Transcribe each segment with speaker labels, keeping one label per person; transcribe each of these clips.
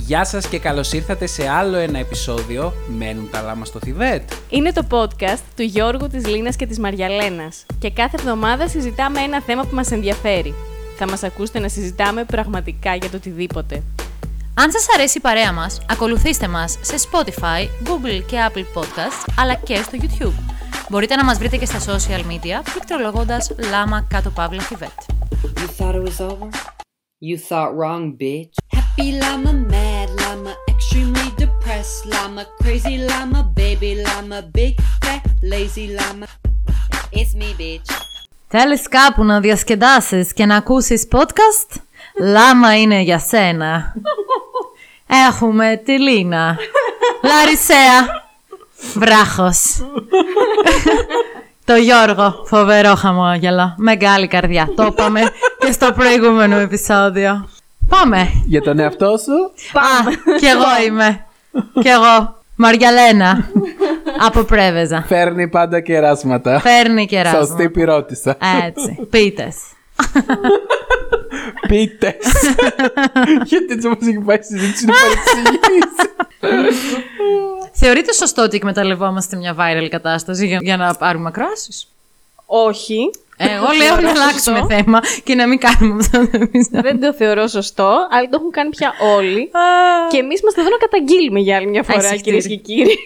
Speaker 1: Γεια σας και καλώς ήρθατε σε άλλο ένα επεισόδιο «Μένουν τα λάμα στο Θιβέτ».
Speaker 2: Είναι το podcast του Γιώργου, της Λίνας και της Μαριαλένας και κάθε εβδομάδα συζητάμε ένα θέμα που μας ενδιαφέρει. Θα μας ακούσετε να συζητάμε πραγματικά για το οτιδήποτε.
Speaker 3: Αν σας αρέσει η παρέα μας, ακολουθήστε μας σε Spotify, Google και Apple Podcasts, αλλά και στο YouTube. Μπορείτε να μας βρείτε και στα social media, πληκτρολογώντας Λάμα κάτω παύλα Θιβέτ.
Speaker 4: You thought it was over? You thought wrong, bitch. Happy llama, mad llama, extremely depressed llama, crazy llama, baby llama, big fat lazy llama. It's me, bitch.
Speaker 3: Θέλεις κάπου να διασκεδάσεις και να ακούσεις podcast? Λάμα είναι για σένα. Έχουμε τη Λίνα, Λαρισαία, βράχος. Το Γιώργο, φοβερό χαμόγελο, μεγάλη καρδιά. Το είπαμε και στο προηγούμενο επεισόδιο. Πάμε.
Speaker 1: Για τον εαυτό σου.
Speaker 3: Πάμε. Κι εγώ είμαι. Κι εγώ. Μαριαλένα. Από Πρέβεζα.
Speaker 1: Φέρνει πάντα κεράσματα.
Speaker 3: Φέρνει κεράσματα.
Speaker 1: Σωστή πυρώτισσα.
Speaker 3: Έτσι. Πίτες.
Speaker 1: Πίτες. Γιατί έτσι όπως έχει πάει η συζήτηση να παρεξηγήσει.
Speaker 3: Θεωρείτε σωστό ότι εκμεταλλευόμαστε μια viral κατάσταση για να πάρουμε ακροάσεις?
Speaker 2: Όχι.
Speaker 3: Εγώ λέω να αλλάξουμε θέμα και να μην κάνουμε αυτό το επεισόδιο.
Speaker 2: Δεν το θεωρώ σωστό, αλλά το έχουν κάνει πια όλοι. Και εμείς είμαστε εδώ να καταγγείλουμε για άλλη μια φορά, κυρίες και κύριοι.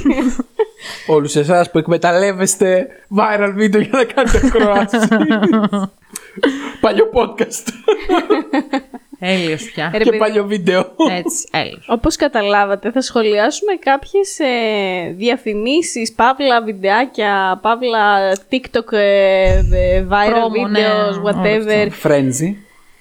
Speaker 1: Όλους εσάς που εκμεταλλεύεστε viral βίντεο για να κάνετε ακροάσεις. Παλιό podcast.
Speaker 3: Έλειος πια.
Speaker 1: Και παλιό βίντεο.
Speaker 3: Έτσι, έλειος.
Speaker 2: Όπως καταλάβατε, θα σχολιάσουμε κάποιες διαφημίσεις, παύλα βιντεάκια, παύλα TikTok, viral videos, whatever.
Speaker 1: Frenzy.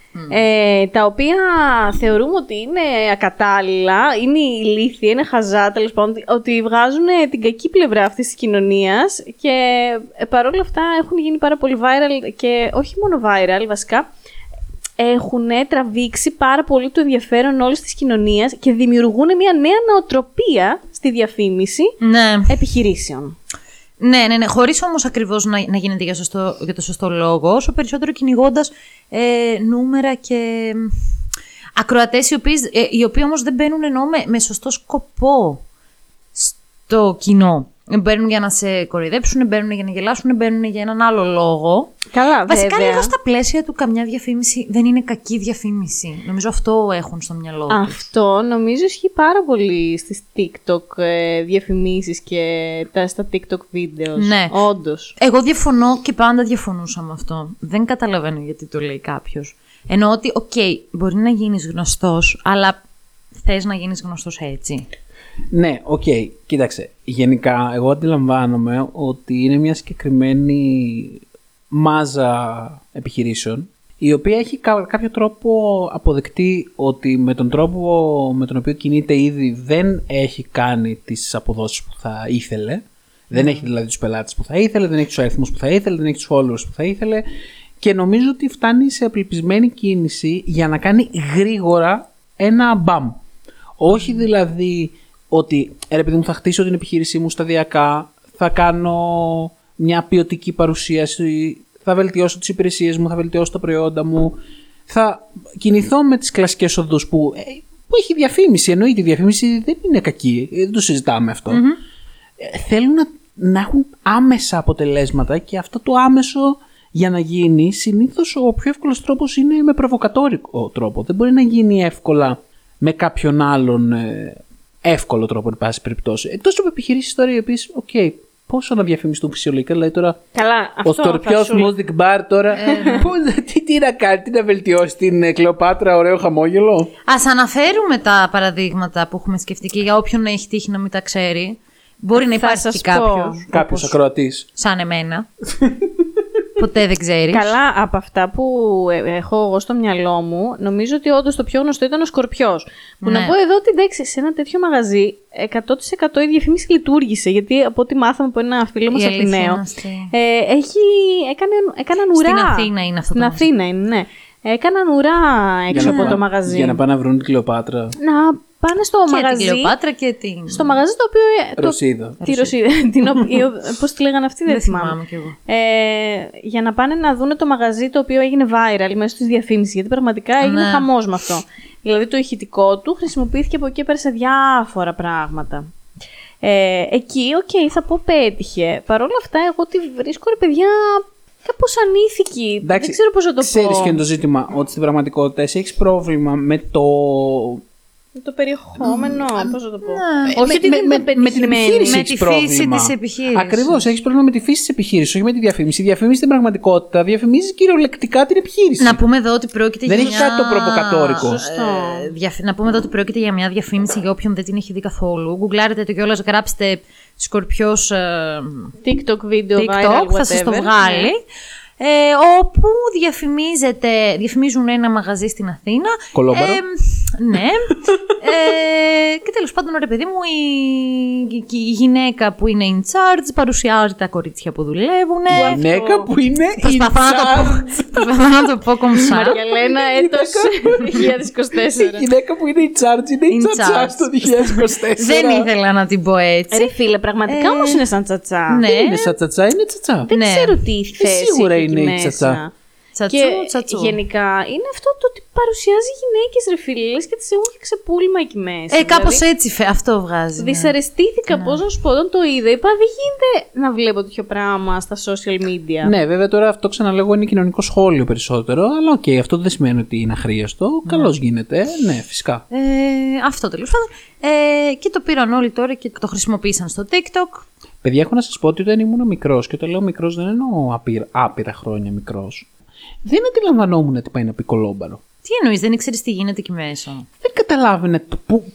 Speaker 2: Τα οποία θεωρούμε ότι είναι ακατάλληλα, είναι ηλίθια, είναι χαζά, τέλος πάντων, ότι βγάζουν την κακή πλευρά αυτής της κοινωνίας και παρόλα αυτά έχουν γίνει πάρα πολύ viral και όχι μόνο viral βασικά, έχουν τραβήξει πάρα πολύ το ενδιαφέρον όλης της κοινωνίας και δημιουργούν μια νέα νοοτροπία στη διαφήμιση επιχειρήσεων.
Speaker 3: Ναι. Χωρίς όμως ακριβώς να γίνεται για το σωστό λόγο, όσο περισσότερο κυνηγώντας νούμερα και ακροατές οι οποίοι όμως δεν μπαίνουν με σωστό σκοπό στο κοινό. Μπαίνουν για να σε κοροϊδέψουν, μπαίνουν για να γελάσουν, μπαίνουν για έναν άλλο λόγο.
Speaker 2: Καλά,
Speaker 3: βασικά
Speaker 2: βέβαια.
Speaker 3: λίγο στα πλαίσια του καμιά διαφήμιση δεν είναι κακή διαφήμιση. Νομίζω αυτό έχουν στο μυαλό τους.
Speaker 2: Αυτό νομίζω ισχύει πάρα πολύ στις TikTok διαφημίσεις και στα TikTok videos.
Speaker 3: Ναι.
Speaker 2: Όντως.
Speaker 3: Εγώ διαφωνώ και πάντα διαφωνούσα με αυτό. Δεν καταλαβαίνω γιατί το λέει κάποιος. Εννοώ ότι, μπορεί να γίνεις γνωστός, αλλά θες να γίνεις γνωστός έτσι.
Speaker 1: Ναι, κοίταξε. Γενικά, εγώ αντιλαμβάνομαι ότι είναι μια συγκεκριμένη μάζα επιχειρήσεων η οποία έχει κάποιο τρόπο αποδεκτεί ότι με τον τρόπο με τον οποίο κινείται ήδη δεν έχει κάνει τις αποδόσεις που θα ήθελε. Δεν έχει δηλαδή τους πελάτες που θα ήθελε, δεν έχει τους αριθμούς που θα ήθελε, δεν έχει τους followers που θα ήθελε και νομίζω ότι φτάνει σε απελπισμένη κίνηση για να κάνει γρήγορα ένα μπαμ. Όχι δηλαδή ότι επειδή μου θα χτίσω την επιχείρησή μου σταδιακά, θα κάνω μια ποιοτική παρουσίαση, θα βελτιώσω τις υπηρεσίες μου, θα βελτιώσω τα προϊόντα μου, θα κινηθώ με τις κλασικές οδούς που έχει διαφήμιση. Εννοείται η διαφήμιση δεν είναι κακή, δεν το συζητάμε αυτό. Θέλουν να έχουν άμεσα αποτελέσματα και αυτό το άμεσο για να γίνει συνήθως ο πιο εύκολος τρόπος είναι με προβοκατόρικο τρόπο. Δεν μπορεί να γίνει εύκολα με κάποιον άλλον εύκολο τρόπο, εν πάση περιπτώσει. Εκτός από επιχειρήσεις τώρα οι οποίες, πόσο να διαφημιστούν φυσιολογικά, δηλαδή τώρα.
Speaker 2: Καλά,
Speaker 1: ο Στορπιός Music Bar τώρα. Τι να κάνει, τι να βελτιώσει την Κλεοπάτρα, ωραίο χαμόγελο.
Speaker 3: Ας αναφέρουμε τα παραδείγματα που έχουμε σκεφτεί και για όποιον έχει τύχει να μην τα ξέρει. Μπορεί να υπάρχει και
Speaker 1: κάποιος ακροατής.
Speaker 3: Σαν εμένα. Ποτέ δεν ξέρεις.
Speaker 2: Καλά, από αυτά που έχω εγώ στο μυαλό μου, νομίζω ότι όντως το πιο γνωστό ήταν ο Σκορπιός. Που να πω εδώ ότι εντάξει, σε ένα τέτοιο μαγαζί 100% η διαφήμιση λειτουργήσε. Γιατί από ό,τι μάθαμε από ένα φίλο μας Αθηναίο, έκαναν ουρά.
Speaker 3: Στην Αθήνα είναι αυτό.
Speaker 2: Στην Αθήνα είναι, ναι. Έκαναν ουρά έξω από το μαγαζί.
Speaker 1: Για να πάνε να βρουν την Κλεοπάτρα.
Speaker 2: Να πάνε στο μαγαζί.
Speaker 3: Την Κλεοπάτρα και την.
Speaker 2: Στο μαγαζί το οποίο.
Speaker 1: Ρωσίδα.
Speaker 2: Τη Ρωσίδα. Πώς τη λέγανε αυτή, δεν θυμάμαι.
Speaker 3: Κι εγώ.
Speaker 2: Για να πάνε να δουν το μαγαζί το οποίο έγινε viral μέσω της διαφήμισης. Γιατί πραγματικά έγινε χαμός με αυτό. Δηλαδή το ηχητικό του χρησιμοποιήθηκε από εκεί και πέρα σε διάφορα πράγματα. Εκεί, θα πω πέτυχε. Παρ' όλα αυτά, εγώ τη βρίσκω, ρε παιδιά, κάπως ανήθικη.
Speaker 1: Εντάξει,
Speaker 2: δεν ξέρω πώς να το πω.
Speaker 1: Ξέρεις ποιο είναι το ζήτημα, ότι στην πραγματικότητα εσύ έχεις πρόβλημα με το...
Speaker 2: Το περιεχόμενο, πώς να το πω.
Speaker 1: Όχι ότι με την επιχείρηση έχεις πρόβλημα.
Speaker 3: Με τη φύση της επιχείρησης.
Speaker 1: Ακριβώς, έχεις πρόβλημα με τη φύση της επιχείρησης, όχι με τη διαφήμιση. Η διαφήμιση στην πραγματικότητα διαφημίζει κυριολεκτικά την επιχείρηση.
Speaker 3: Να πούμε εδώ ότι πρόκειται
Speaker 1: δεν
Speaker 3: για.
Speaker 1: έχει κάτι το προβοκατόρικο.
Speaker 2: Σωστό.
Speaker 3: Να πούμε εδώ ότι πρόκειται για μια διαφήμιση για όποιον δεν την έχει δει καθόλου. Γκουγκλάρετε το κιόλας, γράψτε Σκορπιός
Speaker 2: TikTok βίντεο,
Speaker 3: TikTok,
Speaker 2: viral,
Speaker 3: θα σας το
Speaker 2: whatever,
Speaker 3: βγάλει.
Speaker 2: Ναι.
Speaker 3: Όπου διαφημίζουν ένα μαγαζί στην Αθήνα.
Speaker 1: Κολόμπαρο.
Speaker 3: Ναι. Και τέλος πάντων, ρε παιδί μου, η γυναίκα που είναι in charge παρουσιάζει τα κορίτσια που δουλεύουν.
Speaker 1: Η γυναίκα που είναι in
Speaker 3: Προσπαθώ να το πω κομψά.
Speaker 2: Μαριαλένα, έτος 2024.
Speaker 1: Η γυναίκα που είναι in charge είναι in charge το 2024.
Speaker 3: Δεν ήθελα να την πω έτσι.
Speaker 2: Ρε φίλε, πραγματικά όμως είναι σαν τσατσά.
Speaker 3: Ναι.
Speaker 1: Είναι σαν τσατσά, είναι τσατσά.
Speaker 2: Δεν ξέρω τι θέση
Speaker 1: σίγουρα
Speaker 2: έχει
Speaker 1: είναι
Speaker 2: εκεί
Speaker 1: η τσατσά.
Speaker 2: μέσα.
Speaker 3: Τσατσού,
Speaker 2: Και
Speaker 3: τσατσού.
Speaker 2: γενικά είναι αυτό το ότι παρουσιάζει γυναίκες, ρε φίλε, λες και τις έχουν και ξεπούλημα εκεί μέσα.
Speaker 3: Κάπως
Speaker 2: Δηλαδή,
Speaker 3: έτσι αυτό βγάζει. Ναι.
Speaker 2: δυσαρεστήθηκα πώς να σου πω όταν το είδα. Είπα, δεν γίνεται να βλέπω τέτοιο πράγμα στα social media.
Speaker 1: Ναι, βέβαια τώρα αυτό ξαναλέγω είναι κοινωνικό σχόλιο περισσότερο. Αλλά οκ, αυτό δεν σημαίνει ότι είναι αχρίαστο. Καλώς γίνεται. Ναι, φυσικά.
Speaker 3: Αυτό τέλος πάντων. Και το πήραν όλοι τώρα και το χρησιμοποίησαν στο TikTok.
Speaker 1: Παιδιά, έχω να σας πω ότι όταν ήμουν μικρός, και όταν λέω μικρός δεν εννοώ άπειρα χρόνια μικρός, δεν αντιλαμβανόμουν τι πάει να πει κολόμπαρο.
Speaker 3: Τι εννοείς, δεν ήξερες τι γίνεται εκεί μέσα.
Speaker 1: Δεν καταλάβαινε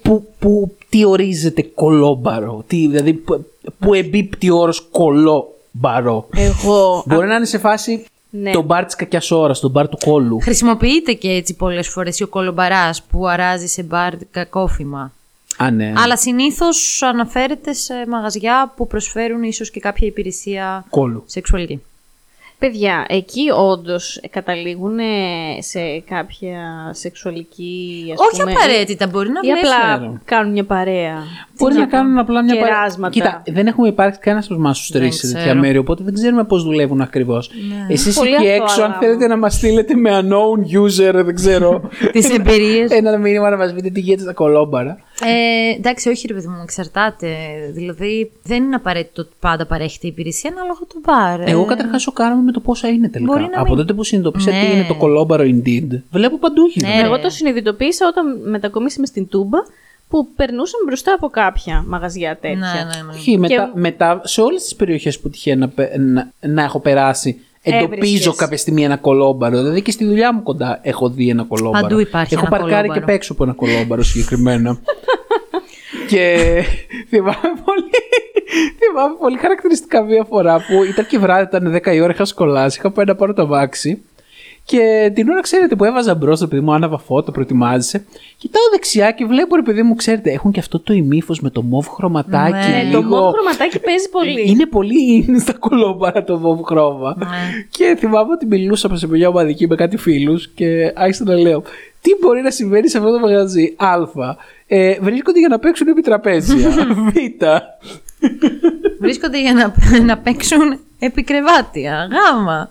Speaker 1: τι ορίζεται κολόμπαρο. Δηλαδή, που εμπίπτει ο όρος κολόμπαρο.
Speaker 2: Εγώ.
Speaker 1: Μπορεί να είναι σε φάση
Speaker 2: Ναι.
Speaker 1: το μπαρ της κακιάς ώρας, το μπαρ του κόλλου.
Speaker 3: Χρησιμοποιείται και έτσι πολλές φορές ο κολομπαράς που αράζει σε μπαρ κακόφημα.
Speaker 1: Α, ναι.
Speaker 3: Αλλά συνήθως αναφέρεται σε μαγαζιά που προσφέρουν ίσως και κάποια υπηρεσία
Speaker 1: Κόλλου.
Speaker 3: σεξουαλική.
Speaker 2: Παιδιά, εκεί όντως καταλήγουν σε κάποια σεξουαλική, ας
Speaker 3: Όχι
Speaker 2: πούμε,
Speaker 3: απαραίτητα, μπορεί να
Speaker 2: ή
Speaker 3: βλέπεις.
Speaker 2: απλά κάνουν μια παρέα.
Speaker 1: Μπορεί να κάνουν απλά μια παρέα.
Speaker 2: κεράσματα.
Speaker 1: Κοίτα, δεν έχουμε υπάρξει κανένα από εμάς τους τρεις σε τέτοια
Speaker 3: ξέρω.
Speaker 1: μέρη, οπότε δεν ξέρουμε πώς δουλεύουν ακριβώς. Εσείς
Speaker 2: Πολύ
Speaker 1: εκεί
Speaker 2: αυτό,
Speaker 1: έξω, αν
Speaker 2: αλλά-
Speaker 1: θέλετε να μας στείλετε με unknown user, δεν ξέρω.
Speaker 3: Τις εμπειρίες.
Speaker 1: Ένα μήνυμα να μας πείτε τι γίνεται στα κολόμπαρα.
Speaker 3: Εντάξει, όχι ρε παιδί μου, εξαρτάται. Δηλαδή δεν είναι απαραίτητο ότι πάντα παρέχεται η υπηρεσία ανάλογα το μπαρ.
Speaker 1: Εγώ καταρχάς σοκάρομαι με το πόσα είναι τελικά.
Speaker 3: Μπορεί να
Speaker 1: Από
Speaker 3: μην-
Speaker 1: τότε που συνειδητοποίησα
Speaker 3: Ναι.
Speaker 1: τι είναι το κολόμπαρο Indeed, βλέπω παντού γίνεται.
Speaker 3: Ναι.
Speaker 2: Εγώ το συνειδητοποίησα όταν μετακομίσαμε στην Τούμπα, που περνούσαμε μπροστά από κάποια μαγαζιά τέτοια.
Speaker 3: Ναι.
Speaker 1: Όχι, μετά σε όλες τις περιοχές που τυχαίνει να έχω περάσει, εντοπίζω
Speaker 2: Έβρισκες.
Speaker 1: κάποια στιγμή ένα κολόμπαρο. Δηλαδή και στη δουλειά μου κοντά έχω δει ένα κολόμπαρο.
Speaker 3: Παντού υπάρχει
Speaker 1: έχω
Speaker 3: ένα
Speaker 1: παρκάρει
Speaker 3: κολόμπαρο.
Speaker 1: και απ' έξω από ένα κολόμπαρο συγκεκριμένα. Και θυμάμαι πολύ χαρακτηριστικά μία φορά που ήταν και βράδυ, ήταν 10 η ώρα, είχα σκολάσει, είχα πάει να πάρω το αμάξι. Και την ώρα, ξέρετε, που έβαζα μπρος, το παιδί μου άναβα φώτο, προετοιμάζεσαι. Κοιτάω δεξιά και βλέπω, ρε παιδί μου, ξέρετε, έχουν και αυτό το ημίφος με το μοβ χρωματάκι.
Speaker 3: Ναι,
Speaker 2: Το μοβ χρωματάκι παίζει πολύ.
Speaker 1: Είναι πολύ in στα κολόμπαρα το μοβ χρώμα.
Speaker 3: Ναι.
Speaker 1: Και θυμάμαι ότι μιλούσα σε μια ομαδική με κάτι φίλους και άρχισα να λέω: τι μπορεί να συμβαίνει σε αυτό το μαγαζί. Α. Βρίσκονται για να παίξουν επί τραπέζια. Β.
Speaker 3: Βρίσκονται για να παίξουν επικρεβάτια. Γάμα.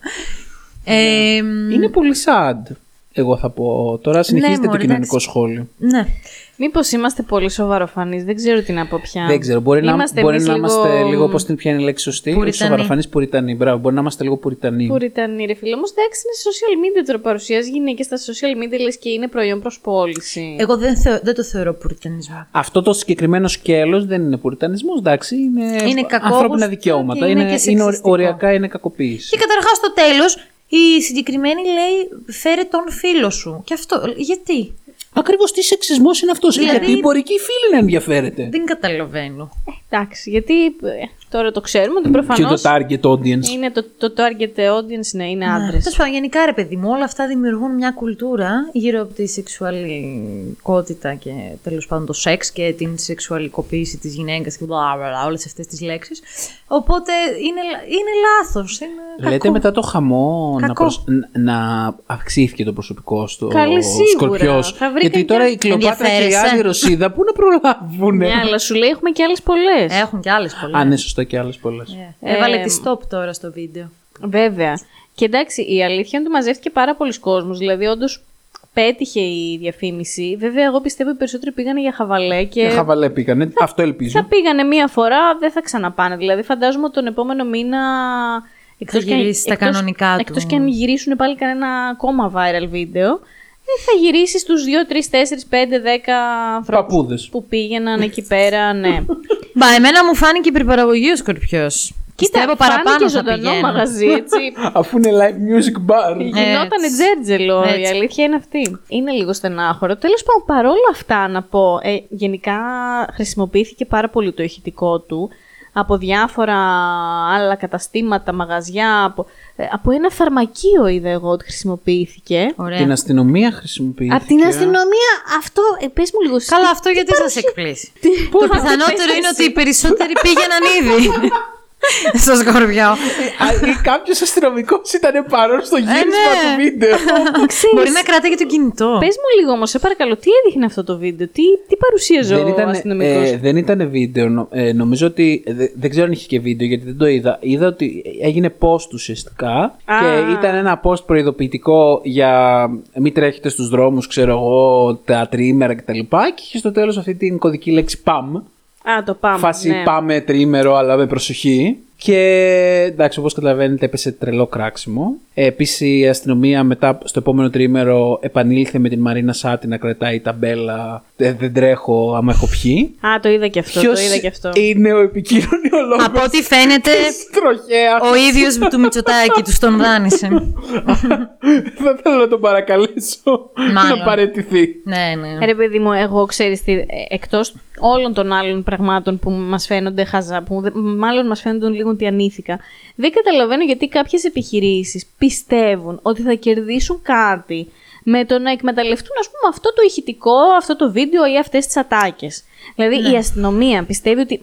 Speaker 1: Είναι πολύ sad. Εγώ θα πω. Τώρα συνεχίζεται το
Speaker 3: μωρέ,
Speaker 1: κοινωνικό
Speaker 3: εντάξει.
Speaker 1: σχόλιο.
Speaker 3: Ναι.
Speaker 2: Μήπως είμαστε πολύ σοβαροφανείς, δεν ξέρω τι να πω πια.
Speaker 1: Δεν ξέρω. Μπορεί να είμαστε λίγο. Πώς την ποια είναι η λέξη σωστή.
Speaker 3: Πουριτανοί.
Speaker 1: Σοβαροφανείς πουριτανοί. Μπράβο. Μπορεί να είμαστε λίγο πουριτανοί.
Speaker 2: Πουριτανοί, ρε φίλε. Όμως εντάξει, είναι social media τώρα. Παρουσιάζει γυναίκες στα social media, λες και είναι προϊόν προς πώληση.
Speaker 3: Εγώ δεν το θεωρώ πουριτανισμό.
Speaker 1: Αυτό το συγκεκριμένο σκέλος δεν είναι πουριτανισμός. Εντάξει. Είναι
Speaker 3: κακόβουστο
Speaker 1: ανθρώπινα δικαιώματα.
Speaker 3: και είναι και σεξιστικό.
Speaker 1: Οριακά είναι κακοποίηση.
Speaker 3: Και καταρχάς στο τέλος η συγκεκριμένη λέει φέρε τον φίλο σου. Και αυτό, γιατί?
Speaker 1: Ακριβώς τι σεξισμός είναι αυτός.
Speaker 3: Δηλαδή-
Speaker 1: Γιατί μπορεί και η φίλη να ενδιαφέρεται.
Speaker 3: Δεν καταλαβαίνω.
Speaker 2: Εντάξει, γιατί τώρα το ξέρουμε ότι προφανώς
Speaker 1: Και το target audience.
Speaker 2: είναι το target audience να είναι άντρες.
Speaker 3: Τέλος πάντων, γενικά ρε παιδί μου, όλα αυτά δημιουργούν μια κουλτούρα γύρω από τη σεξουαλικότητα και τέλος πάντων το σεξ και την σεξουαλικοποίηση της γυναίκας και όλες αυτές τις λέξεις. Οπότε είναι λάθος. Είναι
Speaker 1: Λέτε
Speaker 3: κακό.
Speaker 1: μετά το χαμό
Speaker 3: Κακό.
Speaker 1: να αυξήθηκε το προσωπικό στο
Speaker 2: Καλή, σίγουρα.
Speaker 1: Σκορπιός.
Speaker 2: Θα βρείτε
Speaker 1: Γιατί τώρα
Speaker 2: και-
Speaker 1: η Κλεοπάτρα και η
Speaker 3: Ενδιαφέρεσαι.
Speaker 1: άλλη Ρωσίδα πού να προλάβουν.
Speaker 2: Ναι, αλλά σου λέει έχουμε και άλλες πολλές.
Speaker 3: Έχουν και άλλες πολλές.
Speaker 1: Α, ναι, σωστά και άλλες πολλές.
Speaker 3: Έβαλε τη stop τώρα στο βίντεο.
Speaker 2: Βέβαια. Και εντάξει, η αλήθεια είναι ότι μαζεύτηκε πάρα πολλοί κόσμος. Δηλαδή, όντως πέτυχε η διαφήμιση. Βέβαια, εγώ πιστεύω ότι οι περισσότεροι πήγανε για χαβαλέ.
Speaker 1: Για χαβαλέ πήγανε, αυτό ελπίζω.
Speaker 2: Θα πήγανε μία φορά, δεν θα ξαναπάνε. Δηλαδή, φαντάζομαι ότι τον επόμενο μήνα.
Speaker 3: Θα γυρίσει τα κανονικά του.
Speaker 2: Εκτός και αν γυρίσουν πάλι κανένα ακόμα viral βίντεο, θα γυρίσει στους 2, 3, 4, 5, 10 ανθρώπους που πήγαιναν εκεί πέρα, ναι.
Speaker 3: Μπα, εμένα μου φάνηκε υπερπαραγωγή ο Σκορπιός.
Speaker 2: Κοίτα, φάνηκε ζωντανό μαγαζί, έτσι.
Speaker 1: Αφού είναι live music bar.
Speaker 2: Γινότανε τζέρτζελο, η αλήθεια είναι αυτή. Είναι λίγο στενάχωρο. Τέλος πάντων, παρόλα αυτά να πω, γενικά χρησιμοποιήθηκε πάρα πολύ το ηχητικό του από διάφορα άλλα καταστήματα, μαγαζιά, από ένα φαρμακείο είδα εγώ ότι χρησιμοποιήθηκε.
Speaker 1: Ωραία. Την αστυνομία χρησιμοποιήθηκε.
Speaker 2: Από την αστυνομία, αυτό, πες μου λίγο.
Speaker 3: Καλά, αυτό γιατί σας εκπλήσει. Το πιθανότερο είναι ότι οι περισσότεροι πήγαιναν ήδη. Στο Σκορπιό.
Speaker 1: Κάποιος αστυνομικός ήταν παρόν στο γύρισμα του βίντεο.
Speaker 3: Μπορεί να κρατάει και το κινητό.
Speaker 2: Πες μου λίγο όμως, σε παρακαλώ, τι έδειχνε αυτό το βίντεο, τι παρουσίαζε ο αστυνομικός.
Speaker 1: Δεν ήταν βίντεο. Νομίζω ότι. Δεν ξέρω αν είχε και βίντεο γιατί δεν το είδα. Είδα ότι έγινε post ουσιαστικά. Και ήταν ένα post προειδοποιητικό για μην τρέχετε στους δρόμους, ξέρω εγώ, τα τριήμερα κτλ. Και είχε στο τέλος αυτή την κωδική λέξη PAM.
Speaker 2: Το πάμε.
Speaker 1: Φάση πάμε τριήμερο, αλλά με προσοχή. Και εντάξει, όπως καταλαβαίνετε, έπεσε τρελό κράξιμο. Επίσης, η αστυνομία μετά στο επόμενο τριήμερο επανήλθε με την Μαρίνα Σάτι να κρατάει ταμπέλα. Δεν τρέχω άμα έχω πιει.
Speaker 2: Το είδα και αυτό.
Speaker 1: Ποιος είναι ο επικοινωνιολόγος?
Speaker 3: Από ό,τι φαίνεται, ο ίδιος του Μητσοτάκη του τον δάνεισε.
Speaker 1: Θα θέλω να τον παρακαλέσω να παραιτηθεί.
Speaker 3: Ναι.
Speaker 2: Ρε παιδί μου, εγώ ξέρεις τι, εκτός όλων των άλλων πραγμάτων που μας φαίνονται χαζά, που μάλλον μας φαίνονται λίγο ανήθικα, δεν καταλαβαίνω γιατί κάποιες επιχειρήσεις πιστεύουν ότι θα κερδίσουν κάτι με το να εκμεταλλευτούν, ας πούμε, αυτό το ηχητικό, αυτό το βίντεο ή αυτές τις ατάκες. Δηλαδή η αστυνομία πιστεύει ότι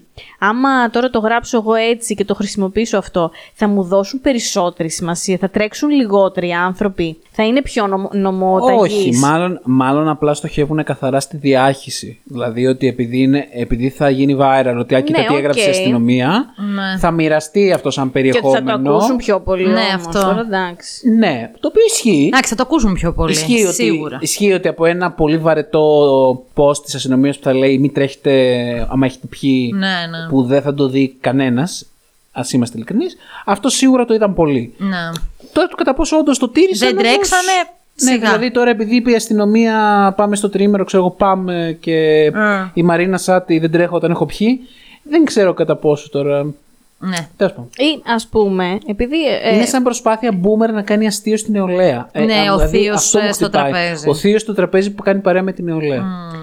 Speaker 2: άμα τώρα το γράψω εγώ έτσι και το χρησιμοποιήσω αυτό, θα μου δώσουν περισσότερη σημασία, θα τρέξουν λιγότεροι άνθρωποι, θα είναι πιο νομοταγείς.
Speaker 1: Όχι, μάλλον απλά στοχεύουν καθαρά στη διάχυση. Δηλαδή ότι επειδή θα γίνει viral, ότι κοίτα τι έγραψε η αστυνομία, θα μοιραστεί αυτό σαν περιεχόμενο.
Speaker 2: Και θα το ακούσουν πιο πολύ.
Speaker 3: Ναι, αυτό.
Speaker 2: Τώρα, εντάξει.
Speaker 1: Ναι, το οποίο ισχύει.
Speaker 3: Εντάξει, θα το ακούσουν πιο πολύ. Σίγουρα.
Speaker 1: Ισχύει ότι από ένα πολύ βαρετό post της αστυνομίας που θα λέει μην τρέχετε άμα έχετε πιει, που δεν θα το δει κανένας, ας είμαστε ειλικρινείς, αυτό σίγουρα το είδαν πολύ.
Speaker 3: Ναι.
Speaker 1: Τώρα το κατά πόσο όντως το τήρησαν.
Speaker 3: Δεν τρέξανε.
Speaker 1: Ναι, δηλαδή τώρα επειδή είπε η αστυνομία πάμε στο τριήμερο, ξέρω εγώ, πάμε και η Μαρίνα Σάτι δεν τρέχω όταν έχω πιει, δεν ξέρω κατά πόσο τώρα.
Speaker 3: Ναι.
Speaker 2: Ή ας πούμε, επειδή.
Speaker 1: Είναι σαν προσπάθεια boomer να κάνει αστείο στην νεολαία.
Speaker 3: Ναι, ο θείος στο τραπέζι.
Speaker 1: Ο θείος στο τραπέζι που κάνει παρέα με την νεολαία.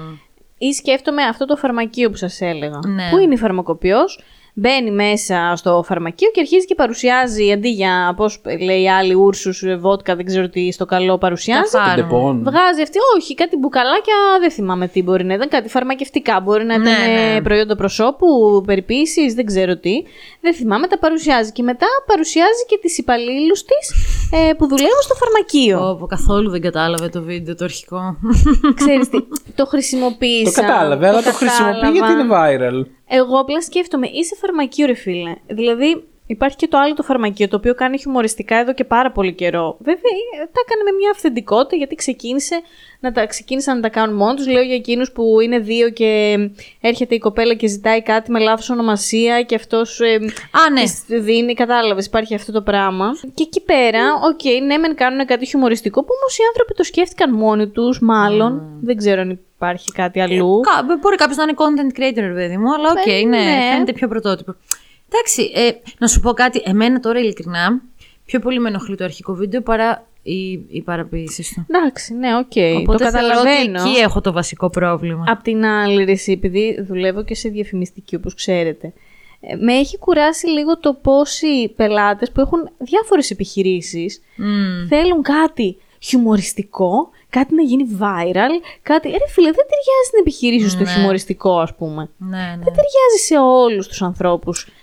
Speaker 2: Ή σκέφτομαι αυτό το φαρμακείο που σας έλεγα.
Speaker 3: Ναι.
Speaker 2: Πού είναι η φαρμακοποιός, μπαίνει μέσα στο φαρμακείο και αρχίζει και παρουσιάζει αντί για, πώς λέει άλλη, ούρσους, βότκα, δεν ξέρω τι στο καλό παρουσιάζει. Βγάζει αυτή, όχι, κάτι μπουκαλάκια, δεν θυμάμαι τι μπορεί να ήταν, κάτι φαρμακευτικά. Μπορεί να ήταν προϊόντα προσώπου, περιποίησης, δεν ξέρω τι. Δεν θυμάμαι, τα παρουσιάζει. Και μετά παρουσιάζει και τις υπαλλήλους της που δουλεύουν στο φαρμακείο.
Speaker 3: Καθόλου δεν κατάλαβε το βίντεο το αρχικό.
Speaker 2: Ξέρεις τι, το χρησιμοποίησα.
Speaker 1: Το κατάλαβε, αλλά το χρησιμοποιεί γιατί είναι viral.
Speaker 2: Εγώ απλά σκέφτομαι, είσαι φαρμακείο, ρε φίλε. Δηλαδή, υπάρχει και το άλλο το φαρμακείο, το οποίο κάνει χιουμοριστικά εδώ και πάρα πολύ καιρό. Βέβαια, τα έκανε με μια αυθεντικότητα, γιατί ξεκίνησαν να τα κάνουν μόνοι τους. Λέω για εκείνους που είναι δύο και έρχεται η κοπέλα και ζητάει κάτι με λάθος ονομασία και αυτός
Speaker 3: ναι.
Speaker 2: δίνει. Κατάλαβες, υπάρχει αυτό το πράγμα. Και εκεί πέρα, ναι, μεν κάνουν κάτι χιουμοριστικό, που όμως οι άνθρωποι το σκέφτηκαν μόνοι τους, μάλλον. Δεν ξέρω αν υπάρχει κάτι αλλού.
Speaker 3: Μπορεί κάποιος να είναι content creator, παιδί μου, αλλά φαίνεται πιο πρωτότυπο. Εντάξει, να σου πω κάτι. Εμένα τώρα ειλικρινά πιο πολύ με ενοχλεί το αρχικό βίντεο παρά οι παραποίησεις του.
Speaker 2: Εντάξει, ναι,
Speaker 3: Οπότε
Speaker 2: το καταλαβαίνω.
Speaker 3: Ότι εκεί έχω το βασικό πρόβλημα.
Speaker 2: Απ' την άλλη, επειδή δουλεύω και σε διαφημιστική, όπως ξέρετε, με έχει κουράσει λίγο το πόσοι πελάτες που έχουν διάφορες επιχειρήσεις θέλουν κάτι χιουμοριστικό, κάτι να γίνει viral, κάτι. Ρε φίλε, δεν ταιριάζει στην επιχείρηση στο χιουμοριστικό, ας πούμε.
Speaker 3: Ναι.
Speaker 2: Δεν ταιριάζει σε όλους τους ανθρώπους.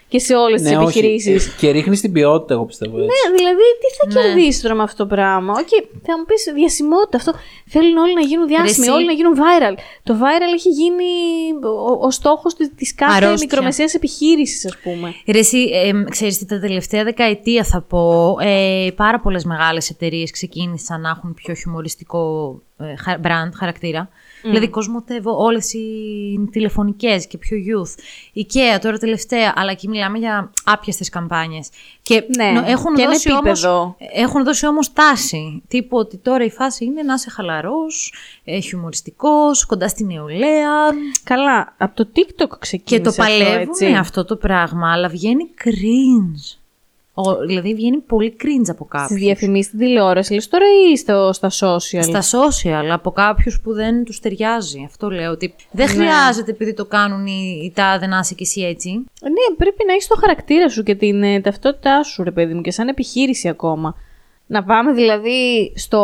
Speaker 2: και σε όλες τις επιχειρήσεις.
Speaker 1: Και ρίχνει την ποιότητα, εγώ πιστεύω. Έτσι.
Speaker 2: Ναι, δηλαδή τι θα κερδίσει τώρα με αυτό το πράγμα. Θα μου πεις διασημότητα. Αυτό θέλουν όλοι να γίνουν διάσημοι, όλοι να γίνουν viral. Το viral έχει γίνει ο στόχος της κάθε μικρομεσαίας επιχείρησης, ας πούμε.
Speaker 3: Ρε εσύ, ξέρεις τι, τα τελευταία δεκαετία θα πω, πάρα πολλές μεγάλες εταιρείες ξεκίνησαν να έχουν πιο χιουμοριστικό brand, χαρακτήρα. Δηλαδή, Κοσμοτέ, όλες οι τηλεφωνικές και πιο youth. IKEA τώρα τελευταία, αλλά εκεί μιλάμε για άπιαστες καμπάνιες. Και έχουν δώσει όμως τάση. Τύπου ότι τώρα η φάση είναι να είσαι χαλαρός, χιουμοριστικός, κοντά στην νεολαία.
Speaker 2: Καλά, από το TikTok ξεκίνησε.
Speaker 3: Και το παλεύουν αυτό το πράγμα, αλλά βγαίνει cringe. Δηλαδή βγαίνει πολύ cringe από κάποιους.
Speaker 2: Στις διαφημίσεις στην τηλεόραση, λες τώρα ή στα social?
Speaker 3: Στα social, από κάποιους που δεν τους ταιριάζει. Αυτό λέω, ότι δεν χρειάζεται επειδή το κάνουν οι τάδε να είσαι κι εσύ έτσι.
Speaker 2: Ναι, πρέπει να έχεις το χαρακτήρα σου και την ταυτότητά σου, ρε παιδί μου, και σαν επιχείρηση ακόμα. Να πάμε δηλαδή στο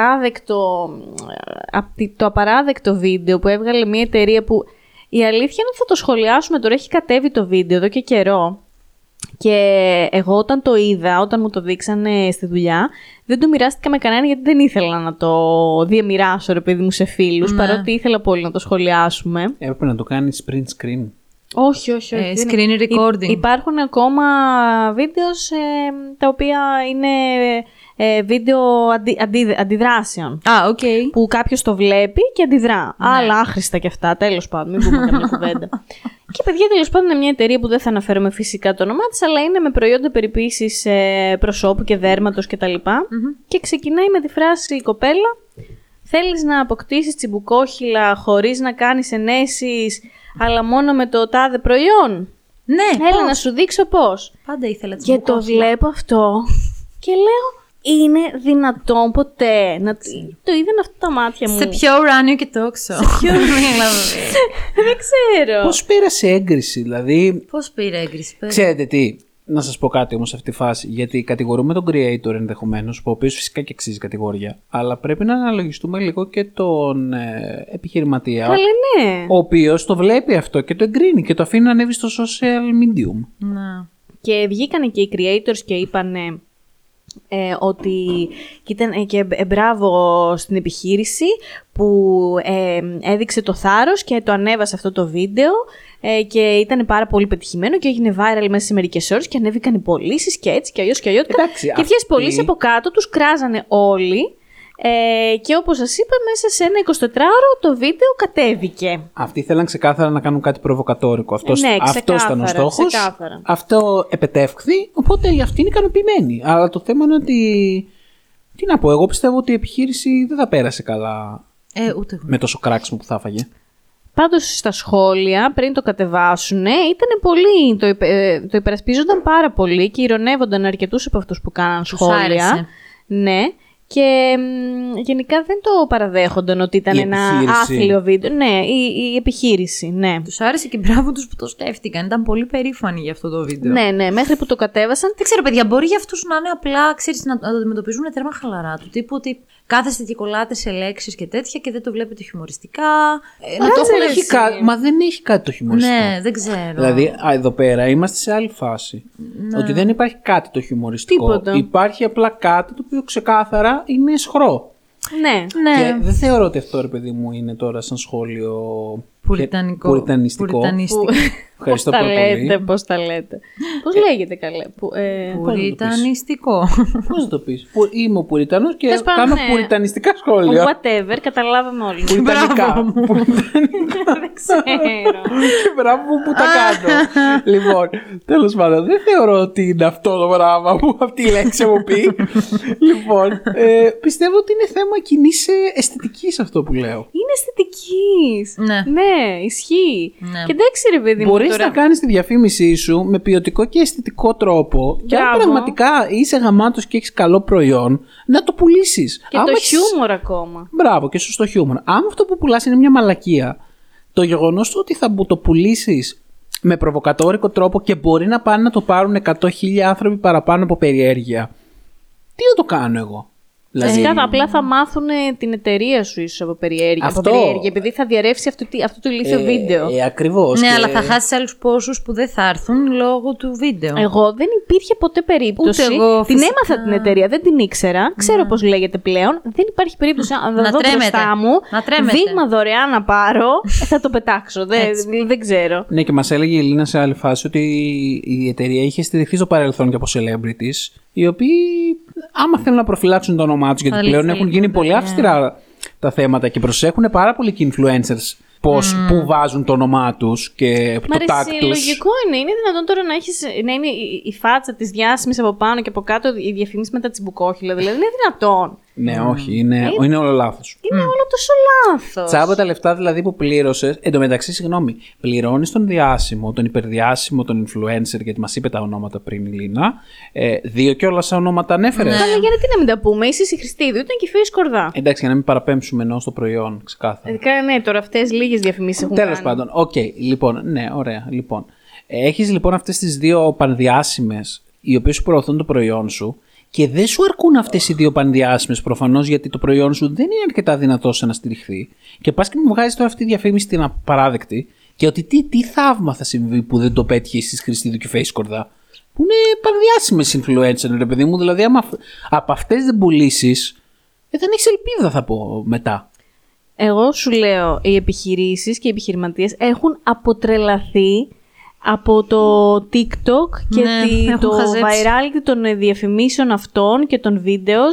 Speaker 2: απαράδεκτο βίντεο που έβγαλε μια εταιρεία που η αλήθεια είναι ότι θα το σχολιάσουμε τώρα, έχει κατέβει το βίντεο εδώ και καιρό. Και εγώ όταν το είδα, όταν μου το δείξανε στη δουλειά, δεν το μοιράστηκα με κανένα γιατί δεν ήθελα να το διαμοιράσω, ρε παιδί μου, σε φίλους, παρότι ήθελα πολύ να το σχολιάσουμε.
Speaker 1: Έπρεπε να το κάνεις print screen.
Speaker 2: Όχι.
Speaker 3: Screen recording.
Speaker 2: Υπάρχουν ακόμα βίντεο τα οποία είναι βίντεο αντιδράσεων.
Speaker 3: Okay.
Speaker 2: Που κάποιος το βλέπει και αντιδρά. Άλλα άχρηστα κι αυτά, τέλος πάντων, μην πούμε καμία κουβέντα. Και παιδιά, τέλος πάντων, είναι μια εταιρεία που δεν θα αναφέρουμε φυσικά το όνομά της, αλλά είναι με προϊόντα περιποίησης προσώπου και δέρματος κτλ. Και ξεκινάει με τη φράση η κοπέλα: θέλεις να αποκτήσεις τσιμπουκόχυλα χωρίς να κάνεις ενέσεις, αλλά μόνο με το τάδε προϊόν?
Speaker 3: Ναι,
Speaker 2: έλα να σου δείξω πώς.
Speaker 3: Πάντα ήθελα τσιμπουκόχυλα.
Speaker 2: Και το βλέπω αυτό και λέω: είναι δυνατόν ποτέ να το είδαν αυτά τα μάτια μου?
Speaker 3: Σε ποιο ουράνιο και τόξο?
Speaker 2: Δεν ξέρω.
Speaker 1: Πώς πήρασε έγκριση, δηλαδή?
Speaker 3: Πώς πήρε έγκριση,
Speaker 1: Ξέρετε τι, να σας πω κάτι όμως σε αυτή τη φάση. Γιατί κατηγορούμε τον creator ενδεχομένως, ο οποίος φυσικά και αξίζει κατηγορία, αλλά πρέπει να αναλογιστούμε λίγο και τον επιχειρηματία.
Speaker 2: Καλή, ναι.
Speaker 1: Ο οποίος το βλέπει αυτό και το εγκρίνει και το αφήνει να ανέβει στο social medium.
Speaker 3: Να.
Speaker 2: Και βγήκανε και οι creators και είπανε ότι και μπράβο στην επιχείρηση που έδειξε το θάρρος και το ανέβασε αυτό το βίντεο και ήταν πάρα πολύ πετυχημένο και έγινε viral μέσα σε μερικές ώρες και ανέβηκαν οι πωλήσεις και έτσι και αλλιώς και αλλιώς. Και αυτές οι πωλήσεις από κάτω τους κράζανε όλοι. Και όπως σας είπα, μέσα σε ένα 24ωρο το βίντεο κατέβηκε.
Speaker 1: Αυτοί θέλαν ξεκάθαρα να κάνουν κάτι προβοκατόρικο. Αυτός ήταν ο στόχος.
Speaker 2: Ξεκάθαρα.
Speaker 1: Αυτό επετεύχθη, οπότε αυτοί είναι ικανοποιημένοι. Αλλά το θέμα είναι ότι. Τι να πω, εγώ πιστεύω ότι η επιχείρηση δεν θα πέρασε καλά
Speaker 3: ούτε
Speaker 1: με τόσο κράξιμο που θα έφαγε.
Speaker 2: Πάντως στα σχόλια, πριν το κατεβάσουν, ήταν πολύ. Το υπερασπίζονταν πάρα πολύ και ηρωνεύονταν αρκετούς από αυτούς που κάναν σχόλια.
Speaker 3: Άρεσε.
Speaker 2: Ναι. Και γενικά δεν το παραδέχονταν ότι ήταν ένα άθλιο βίντεο. Ναι, η επιχείρηση, ναι.
Speaker 3: Τους άρεσε και μπράβο τους που το σκέφτηκαν. Ήταν πολύ περήφανοι για αυτό το βίντεο.
Speaker 2: Ναι, μέχρι που το κατέβασαν.
Speaker 3: Δεν ξέρω, παιδιά, μπορεί για αυτούς να είναι απλά, ξέρεις, να το αντιμετωπίζουν τέρμα χαλαρά. Του τύπου ότι κάθεστε και κολλάτε σε λέξεις και τέτοια και δεν το βλέπετε χιουμοριστικά.
Speaker 1: Μα δεν έχει κάτι το χιουμοριστικό.
Speaker 3: Ναι, δεν ξέρω.
Speaker 1: Δηλαδή, εδώ πέρα είμαστε σε άλλη φάση. Ναι. Ότι δεν υπάρχει κάτι το χιουμοριστικό.
Speaker 2: Τίποτα.
Speaker 1: Υπάρχει απλά κάτι το οποίο ξεκάθαρα είναι σχρό.
Speaker 2: Ναι.
Speaker 1: Και δεν θεωρώ ότι αυτό, ρε παιδί μου, είναι τώρα σαν σχόλιο πουριτανιστικό. Ευχαριστώ πολύ.
Speaker 2: Πώς τα λέτε. Πώς λέγεται καλέ?
Speaker 3: Πουριτανιστικό.
Speaker 1: Πώς θα το πεις? Είμαι ο Πουριτανός και κάνω πουριτανιστικά σχόλια.
Speaker 2: Whatever, καταλάβαμε όλοι.
Speaker 1: Πουριτανικά.
Speaker 2: Δεν ξέρω.
Speaker 1: Και μπράβο που τα κάνω. Λοιπόν, τέλος πάντων, δεν θεωρώ ότι είναι αυτό το πράγμα που αυτή η λέξη μου πει. Λοιπόν, πιστεύω ότι είναι θέμα κοινής αισθητικής αυτό που λέω.
Speaker 2: Είναι αισθητικής. Ναι, ισχύει. Και εντάξει, ρε παιδί μου.
Speaker 1: Μπορείς να κάνεις τη διαφήμισή σου με ποιοτικό και αισθητικό τρόπο. Και αν πραγματικά είσαι γαμάτος και έχεις καλό προϊόν, να το πουλήσεις.
Speaker 2: Και το χιούμορ ακόμα.
Speaker 1: Μπράβο, και σωστό χιούμορ. Αν αυτό που πουλάς είναι μια μαλακία, το γεγονός ότι θα το πουλήσεις με προβοκατόρικο τρόπο και μπορεί να πάνε να το πάρουν 100.000 άνθρωποι παραπάνω από περιέργεια. Τι να το κάνω εγώ? Δηλαδή...
Speaker 2: Απλά θα μάθουν την εταιρεία σου ίσως από περιέργεια, επειδή θα διαρρεύσει αυτό το ηλίθιο βίντεο.
Speaker 1: Ακριβώς.
Speaker 3: Ναι, αλλά θα χάσεις άλλους πόσους που δεν θα έρθουν λόγω του βίντεο.
Speaker 2: Εγώ δεν υπήρχε ποτέ περίπτωση.
Speaker 3: Ούτε εγώ,
Speaker 2: την
Speaker 3: φυσικά.
Speaker 2: έμαθα την εταιρεία, δεν την ήξερα. Ξέρω πώς λέγεται πλέον. Δεν υπάρχει περίπτωση να δω μπροστά μου. Δείγμα δωρεάν να πάρω, θα το πετάξω. Δεν ξέρω.
Speaker 1: Ναι, και μας έλεγε η Ελίνα σε άλλη φάση ότι η εταιρεία είχε στηριχθεί στο παρελθόν και από celebrities, οι οποίοι άμα θέλουν να προφυλάξουν το όνομά τους, γιατί πλέον έχουν γίνει πολύ αυστηρά τα θέματα και προσέχουν πάρα πολύ και influencers πού βάζουν το όνομά τους και το tag τους.
Speaker 2: Λογικό είναι. Είναι δυνατόν τώρα να είναι η φάτσα της διάσημης από πάνω και από κάτω η διαφήμιση με τα τσιμπουκόχυλα. Δηλαδή είναι δυνατόν.
Speaker 1: Ναι, όχι. Είναι όλο λάθος.
Speaker 2: Είναι όλο τόσο λάθος.
Speaker 1: Τσάμπα τα λεφτά δηλαδή που πλήρωσες. Εν τω μεταξύ, συγγνώμη, πληρώνεις τον διάσημο, τον υπερδιάσημο, τον influencer, γιατί μας είπε τα ονόματα πριν η Λίνα. 2 κιόλας ονόματα ανέφερες.
Speaker 2: Καλά, γιατί να μην τα πούμε. Η Σύση Χριστίδου ήταν και η Φέη Σκορδά.
Speaker 1: Εντάξει, για να μην παραπέμψουμε ενώ στο προϊόν, ξεκάθαρα.
Speaker 2: Ναι, τώρα αυτές λίγες διαφημίσεις έχουν.
Speaker 1: Τέλος πάντων, οκ, λοιπόν, ναι, ωραία. Λοιπόν, έχεις λοιπόν αυτές τις 2 πανδιάσημες, οι οποίες σου προωθούν το προϊόν σου. Και δεν σου αρκούν αυτές οι 2 πανδιάσημες προφανώς, γιατί το προϊόν σου δεν είναι αρκετά δυνατό ώστε να στηριχθεί. Και πας και μου βγάζεις τώρα αυτή τη διαφήμιση την απαράδεκτη, και ότι τι θαύμα θα συμβεί που δεν το πέτυχε στις Χριστίδου και Φέη Σκορδά. Που είναι πανδιάσημες influencer, ρε παιδί μου. Δηλαδή, άμα από αυτές δεν πουλήσεις, δεν έχεις ελπίδα, θα πω μετά.
Speaker 2: Εγώ σου λέω, οι επιχειρήσεις και οι επιχειρηματίες έχουν αποτρελαθεί από το TikTok και το virality των διαφημίσεων αυτών και των βίντεο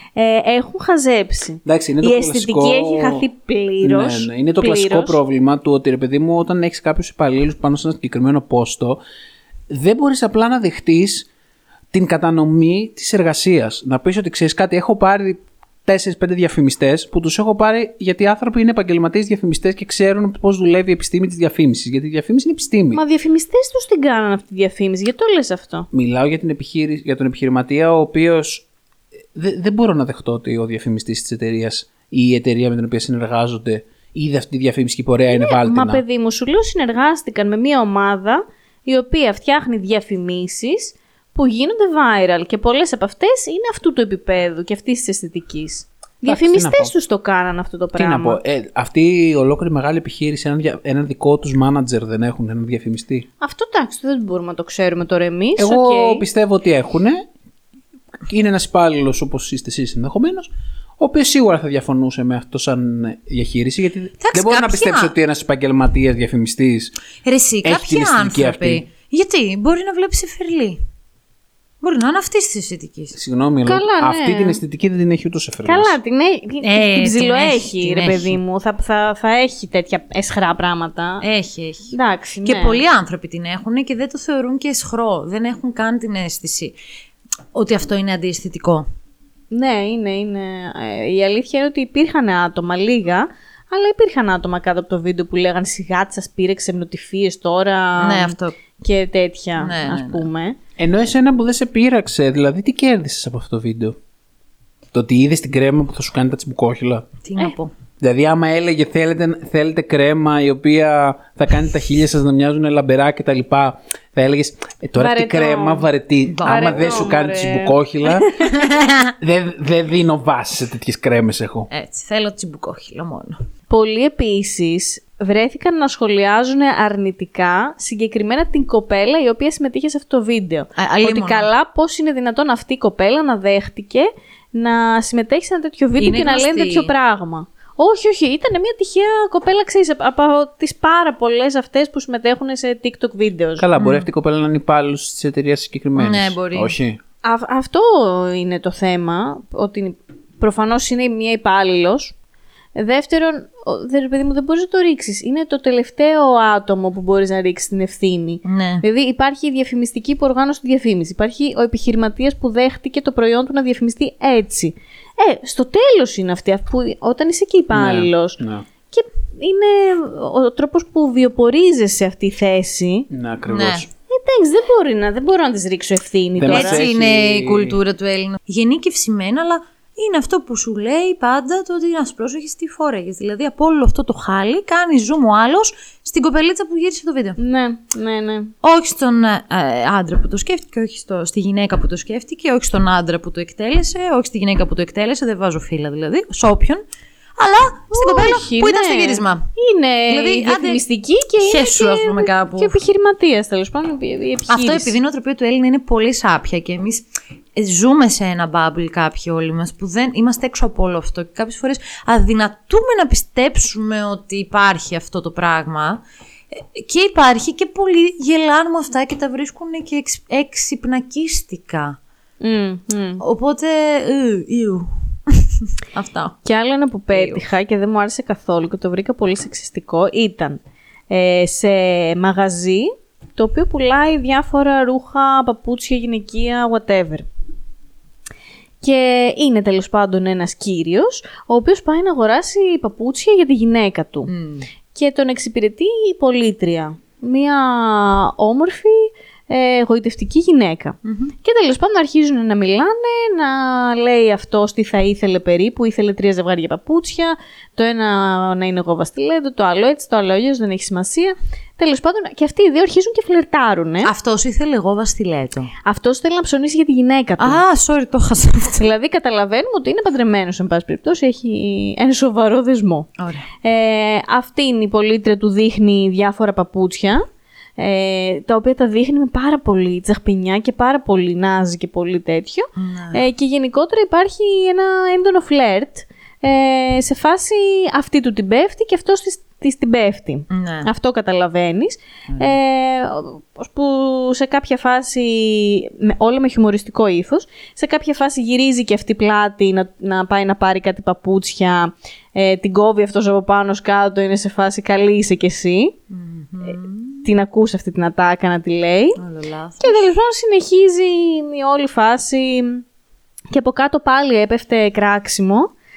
Speaker 2: έχουν χαζέψει.
Speaker 1: Εντάξει, είναι
Speaker 2: η αισθητική έχει χαθεί πλήρως.
Speaker 1: Ναι, είναι το κλασικό πρόβλημα του ότι, ρε παιδί μου, όταν έχεις κάποιους υπαλλήλους πάνω σε ένα συγκεκριμένο πόστο, δεν μπορείς απλά να δεχτείς την κατανομή της εργασίας. Να πεις ότι ξέρεις κάτι, έχω πάρει 4-5 διαφημιστές που τους έχω πάρει γιατί οι άνθρωποι είναι επαγγελματίες διαφημιστές και ξέρουν πώς δουλεύει η επιστήμη της διαφήμισης. Γιατί η διαφήμιση είναι επιστήμη.
Speaker 2: Μα διαφημιστές τους την κάνουν αυτή τη διαφήμιση. Γιατί το λες αυτό?
Speaker 1: Μιλάω για τον επιχειρηματία, ο οποίος δεν μπορώ να δεχτώ ότι ο διαφημιστής της εταιρείας ή η εταιρεία με την οποία συνεργάζονται είδε αυτή τη διαφήμιση και η πορεία είναι βάλτινα.
Speaker 2: Μα παιδί μου, σου λέω συνεργάστηκαν με μια ομάδα η οποία φτιάχνει διαφημίσεις που γίνονται viral και πολλές από αυτές είναι αυτού του επίπεδου και αυτής της αισθητικής. Διαφημιστές τους το κάναν αυτό το πράγμα.
Speaker 1: Τι να πω, αυτή η ολόκληρη μεγάλη επιχείρηση, ένα δικό τους μάνατζερ δεν έχουν, έναν διαφημιστή?
Speaker 2: Αυτό εντάξει, δεν μπορούμε να το ξέρουμε τώρα εμείς.
Speaker 1: Εγώ πιστεύω ότι έχουν. Είναι ένας υπάλληλος όπως είστε εσείς ενδεχομένως, ο οποίος σίγουρα θα διαφωνούσε με αυτό σαν διαχείριση, γιατί δεν μπορώ να πιστέψω ότι ένας επαγγελματίας διαφημιστής έχει την αισθητική αυτή.
Speaker 3: Γιατί μπορεί να βλέπει Σεφερλί. Μπορεί να είναι αυτή τη αισθητική.
Speaker 1: Συγγνώμη, αλλά αυτή την αισθητική δεν την έχει ούτε ο Σεφερλής.
Speaker 2: Καλά, την ψιλοέχει, ρε παιδί μου. Θα έχει τέτοια αισχρά πράγματα.
Speaker 3: Έχει.
Speaker 2: Εντάξει,
Speaker 3: και πολλοί άνθρωποι την έχουν και δεν το θεωρούν και αισχρό. Δεν έχουν καν την αίσθηση ότι αυτό είναι αντιαισθητικό.
Speaker 2: Ναι, είναι. Η αλήθεια είναι ότι υπήρχαν άτομα, λίγα, αλλά υπήρχαν άτομα κάτω από το βίντεο που λέγαν σιγά σας πήρε ξεμνοτυφίες τώρα.
Speaker 3: Ναι, αυτό.
Speaker 2: Και τέτοια, ας πούμε.
Speaker 1: Ενώ εσένα που δεν σε πείραξε, δηλαδή τι κέρδισες από αυτό το βίντεο? Το ότι είδες την κρέμα που θα σου κάνει τα τσιμπουκόχυλα.
Speaker 3: Τι να πω.
Speaker 1: Δηλαδή, άμα έλεγε θέλετε κρέμα η οποία θα κάνει τα χείλια σας να μοιάζουν λαμπερά και τα λοιπά, θα έλεγες τώρα αυτή κρέμα βαρετή. Άμα δεν σου κάνει τσιμπουκόχυλα, δεν δίνω βάση σε τέτοιες κρέμες έχω.
Speaker 3: Έτσι, θέλω τσιμπουκόχυλα μόνο.
Speaker 2: Πολλοί επίσης βρέθηκαν να σχολιάζουν αρνητικά συγκεκριμένα την κοπέλα η οποία συμμετείχε σε αυτό το βίντεο. Ότι καλά πώς είναι δυνατόν αυτή η κοπέλα να δέχτηκε να συμμετέχει σε ένα τέτοιο βίντεο και να λένε τέτοιο πράγμα. Όχι, ήταν μια τυχαία κοπέλα, ξέρεις, από τις πάρα πολλές αυτές που συμμετέχουν σε TikTok βίντεο.
Speaker 1: Καλά, μπορεί αυτή η κοπέλα να είναι υπάλληλος της εταιρείας συγκεκριμένης.
Speaker 3: Ναι, μπορεί.
Speaker 1: Όχι.
Speaker 2: Αυτό είναι το θέμα, ότι προφανώς είναι μια υπάλληλος. Δεύτερον, παιδί μου, δεν μπορείς να το ρίξεις. Είναι το τελευταίο άτομο που μπορείς να ρίξεις την ευθύνη.
Speaker 3: Ναι.
Speaker 2: Δηλαδή υπάρχει η διαφημιστική που οργάνωσε τη διαφήμιση. Υπάρχει ο επιχειρηματίας που δέχτηκε το προϊόν του να διαφημιστεί έτσι. Στο τέλος είναι αυτή, όταν είσαι και υπάλληλος.
Speaker 1: Ναι.
Speaker 2: Και είναι ο τρόπος που βιοπορίζεσαι σε αυτή τη θέση.
Speaker 1: Ναι, ακριβώς.
Speaker 3: Ναι.
Speaker 2: Εντάξει, δεν μπορώ να της ρίξω ευθύνη τώρα.
Speaker 3: Έτσι είναι η κουλτούρα του Έλληνα. Γενίκευση μένα, αλλά είναι αυτό που σου λέει πάντα το ότι να σου πρόσεχες τι φόρεγες. Δηλαδή από όλο αυτό το χάλι κάνει zoom ο άλλος στην κοπελίτσα που γύρισε το βίντεο.
Speaker 2: Ναι.
Speaker 3: Όχι στον άντρα που το σκέφτηκε, όχι στη γυναίκα που το σκέφτηκε, όχι στον άντρα που το εκτέλεσε, όχι στη γυναίκα που το εκτέλεσε, δεν βάζω φύλλα δηλαδή, σε όποιον. Αλλά στην κοπέλα που ήταν στο γύρισμα.
Speaker 2: Είναι
Speaker 3: δηλαδή,
Speaker 2: διαφημιστική και
Speaker 3: χέσου, ας πούμε, κάπου.
Speaker 2: Και επιχειρηματίας, τέλος πάντων.
Speaker 3: Αυτό επειδή η νοοτροπία του Έλληνα είναι πολύ σάπια και εμείς ζούμε σε ένα bubble κάποιοι όλοι μας που δεν είμαστε έξω από όλο αυτό και κάποιες φορές αδυνατούμε να πιστέψουμε ότι υπάρχει αυτό το πράγμα και υπάρχει και πολλοί γελάνε με αυτά και τα βρίσκουν και εξυπνακίστικα. Οπότε, αυτά.
Speaker 2: Και άλλο ένα που πέτυχα και δεν μου άρεσε καθόλου και το βρήκα πολύ σεξιστικό ήταν σε μαγαζί το οποίο πουλάει διάφορα ρούχα, παπούτσια, γυναικεία, whatever. Και είναι τέλος πάντων ένας κύριος ο οποίος πάει να αγοράσει παπούτσια για τη γυναίκα του. Και τον εξυπηρετεί η πολίτρια. Μία όμορφη, εγωιτευτική γυναίκα. Και τέλος πάντων αρχίζουν να μιλάνε, να λέει αυτός τι θα ήθελε περίπου. Ήθελε 3 ζευγάρια παπούτσια. Το ένα να είναι γόβα στιλέτο, το άλλο έτσι, το άλλο αλλιώς, δεν έχει σημασία. Τέλος πάντων, και αυτοί οι δύο αρχίζουν και φλερτάρουν.
Speaker 3: Αυτός ήθελε γόβα στιλέτο.
Speaker 2: Αυτός θέλει να ψωνίσει για τη γυναίκα του.
Speaker 3: Sorry, το χάσα.
Speaker 2: Δηλαδή, καταλαβαίνουμε ότι είναι παντρεμένος, εν πάση περιπτώσει, έχει ένα σοβαρό δεσμό. Αυτή είναι η πολίτρια, του δείχνει διάφορα παπούτσια. Τα οποία τα δείχνει με πάρα πολύ τσαχπινιά και πάρα πολύ νάζι και πολύ τέτοιο. Και γενικότερα υπάρχει ένα έντονο φλερτ σε φάση αυτή του την πέφτει και αυτός της την πέφτει. Αυτό καταλαβαίνεις. Που σε κάποια φάση, όλα με χιουμοριστικό ύφος, σε κάποια φάση γυρίζει και αυτή πλάτη να πάει να πάρει κάτι παπούτσια, την κόβει αυτός από πάνω κάτω, είναι σε φάση καλή είσαι κι εσύ. Την ακούς αυτή την ατάκα να τη λέει. Και τέλος πάντων συνεχίζει η όλη φάση και από κάτω πάλι έπεφτε κράξιμο.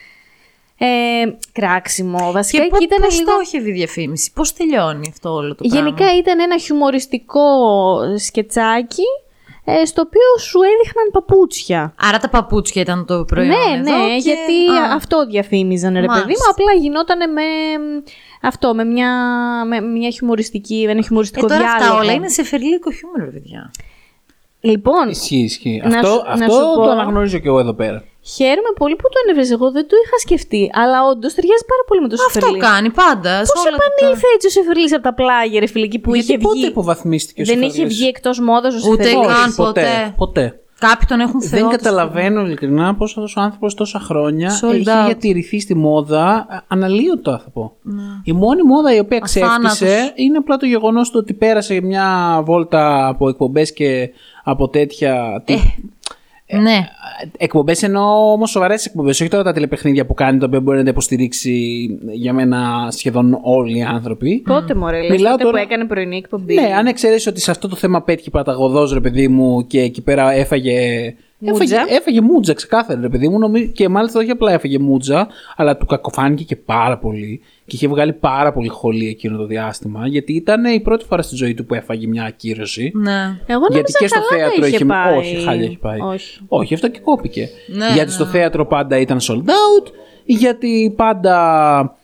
Speaker 2: Κράξιμο, βασικά.
Speaker 3: Και πώς στόχευε η διαφήμιση, πώς τελειώνει αυτό όλο το πράγμα?
Speaker 2: Γενικά ήταν ένα χιουμοριστικό σκετσάκι στο οποίο σου έδειχναν παπούτσια.
Speaker 3: Άρα τα παπούτσια ήταν το προϊόν εδώ
Speaker 2: και... γιατί αυτό διαφήμιζαν, ρε παιδί μου. Απλά γινόταν με μια χιουμοριστική, ένα χιουμοριστικό
Speaker 3: διάλογο.
Speaker 2: Τώρα
Speaker 3: αυτά όλα είναι σε φερλίκο χιούμορ, παιδιά.
Speaker 2: Λοιπόν,
Speaker 1: ισχύει. Αυτό το αναγνωρίζω και εγώ εδώ πέρα.
Speaker 2: Χαίρομαι πολύ που το ανέβρες. Εγώ δεν το είχα σκεφτεί, αλλά όντως ταιριάζει πάρα πολύ με το Σεφερλί.
Speaker 3: Αυτό κάνει πάντα.
Speaker 2: Πώς επανήλθε έτσι ο Σεφερλής από τα πλάγια, ρε φιλική, που είχε βγει?
Speaker 1: Πότε υποβαθμίστηκε ο Σεφερλής?
Speaker 2: Δεν είχε βγει εκτός μόδας ο Σεφερλής?
Speaker 3: Ούτε καν
Speaker 1: ποτέ.
Speaker 3: Κάποιοι τον έχουν θεό.
Speaker 1: Δεν καταλαβαίνω ειλικρινά πώς αυτός ο άνθρωπος τόσα χρόνια έχει διατηρηθεί στη μόδα. Αναλύωτο, θα πω. Η μόνη μόδα η οποία ξέφτισε είναι απλά το γεγονός του ότι πέρασε μια βόλτα από εκπομπές και από τέτοια.
Speaker 3: Ναι.
Speaker 1: Εκπομπές εννοώ όμως σοβαρές εκπομπές, όχι τώρα τα τηλεπαιχνίδια που κάνει, τα οποία μπορεί να τα υποστηρίξει για μένα σχεδόν όλοι οι άνθρωποι.
Speaker 2: Πότε μωρέ, λες, τότε τώρα... που έκανε πρωινή εκπομπή.
Speaker 1: Ναι, αν εξαιρέσει ότι σε αυτό το θέμα πέτυχε παταγωδός, ρε παιδί μου, και εκεί πέρα έφαγε μούτζα ξεκάθαρα, ρε παιδί μου, και μάλιστα όχι απλά έφαγε μούτζα, αλλά του κακοφάνηκε και πάρα πολύ. Και είχε βγάλει πάρα πολύ χολή εκείνο το διάστημα, γιατί ήταν η πρώτη φορά στη ζωή του που έφαγε μια ακύρωση.
Speaker 2: Ναι. Εγώ
Speaker 1: γιατί και στο θέατρο είχε
Speaker 2: πάει.
Speaker 1: Όχι, χάλια έχει πάει. Όχι, αυτό και κόπηκε.
Speaker 3: Ναι,
Speaker 1: γιατί στο θέατρο πάντα ήταν sold out, γιατί πάντα.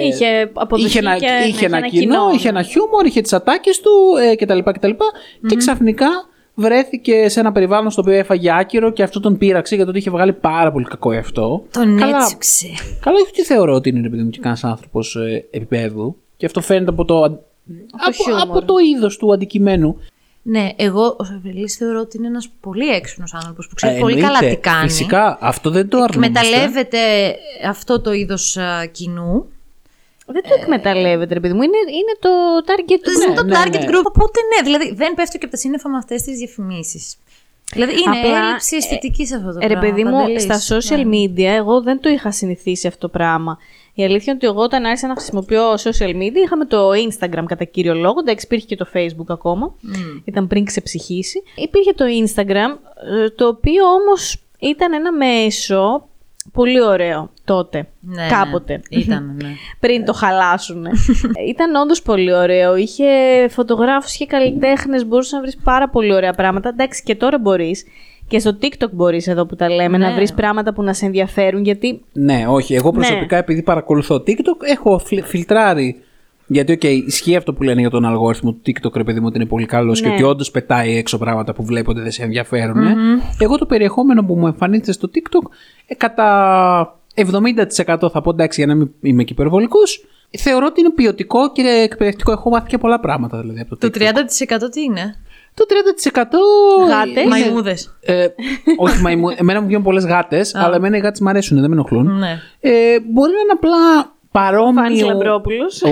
Speaker 1: Είχε ένα κοινό, είχε ένα χιούμορ, είχε τις ατάκες του κτλ. Και ξαφνικά βρέθηκε σε ένα περιβάλλον στο οποίο έφαγε άκυρο και αυτό τον πείραξε γιατί είχε βγάλει πάρα πολύ κακό εαυτό.
Speaker 3: Τον έτσουξε.
Speaker 1: Καλά, όχι ότι θεωρώ ότι είναι, επειδή μου, και κανένας άνθρωπος επίπεδου. Και αυτό φαίνεται από το είδος του αντικειμένου.
Speaker 3: Ναι, εγώ ο Σεφερλής θεωρώ ότι είναι ένας πολύ έξυπνος άνθρωπος που ξέρει πολύ καλά τι κάνει.
Speaker 1: Φυσικά, αυτό δεν το αρνούμαστε.
Speaker 3: Εκμεταλλεύεται αυτό το είδος κοινού.
Speaker 2: Δεν το εκμεταλλεύεται, ρε παιδί μου. Είναι το target group.
Speaker 3: Είναι το target group. Οπότε ναι, δηλαδή δεν πέφτει και από τα σύννεφα με αυτές τις διαφημίσεις. Δηλαδή είναι έλλειψη αισθητική σε αυτό το πράγμα.
Speaker 2: Ρε παιδί μου, στα social media εγώ δεν το είχα συνηθίσει αυτό το πράγμα. Η αλήθεια είναι ότι εγώ όταν άρχισα να χρησιμοποιώ social media, είχαμε το Instagram κατά κύριο λόγο. Εντάξει, υπήρχε και το Facebook ακόμα. Ήταν πριν ξεψυχήσει. Υπήρχε το Instagram, το οποίο όμως ήταν ένα μέσο πολύ ωραίο τότε.
Speaker 3: Ναι,
Speaker 2: κάποτε.
Speaker 3: Ναι, ήταν, ναι.
Speaker 2: Πριν το χαλάσουν. Ήταν όντως πολύ ωραίο. Είχε φωτογράφους, είχε καλλιτέχνες, μπορούσε να βρεις πάρα πολύ ωραία πράγματα. Εντάξει, και τώρα μπορείς. Και στο TikTok μπορείς, εδώ που τα λέμε, να βρεις πράγματα που να σε ενδιαφέρουν, γιατί...
Speaker 1: Ναι, όχι. Εγώ προσωπικά, επειδή παρακολουθώ TikTok, έχω φιλτράρει. Γιατί, ισχύει αυτό που λένε για τον αλγόριθμο του TikTok, ρε παιδί μου, ότι είναι πολύ καλός και ότι όντως πετάει έξω πράγματα που βλέπω ότι δεν σε ενδιαφέρουν. Εγώ το περιεχόμενο που μου εμφανίζεται στο TikTok, κατά 70% θα πω, εντάξει, για να μην είμαι και υπερβολικός, θεωρώ ότι είναι ποιοτικό και εκπαιδευτικό. Έχω μάθει και πολλά πράγματα δηλαδή από το TikTok.
Speaker 3: Το 30% τι είναι?
Speaker 1: Το 30%
Speaker 2: γάτες.
Speaker 3: Μαϊμούδες.
Speaker 1: Όχι μαϊμούδες. Εμένα μου βγαίνουν πολλές γάτες, αλλά εμένα οι γάτες μου αρέσουν, δεν με ενοχλούν.
Speaker 3: Ναι.
Speaker 1: Μπορεί να είναι απλά παρόμοιο.
Speaker 2: Φάνης Λαμπρόπουλος.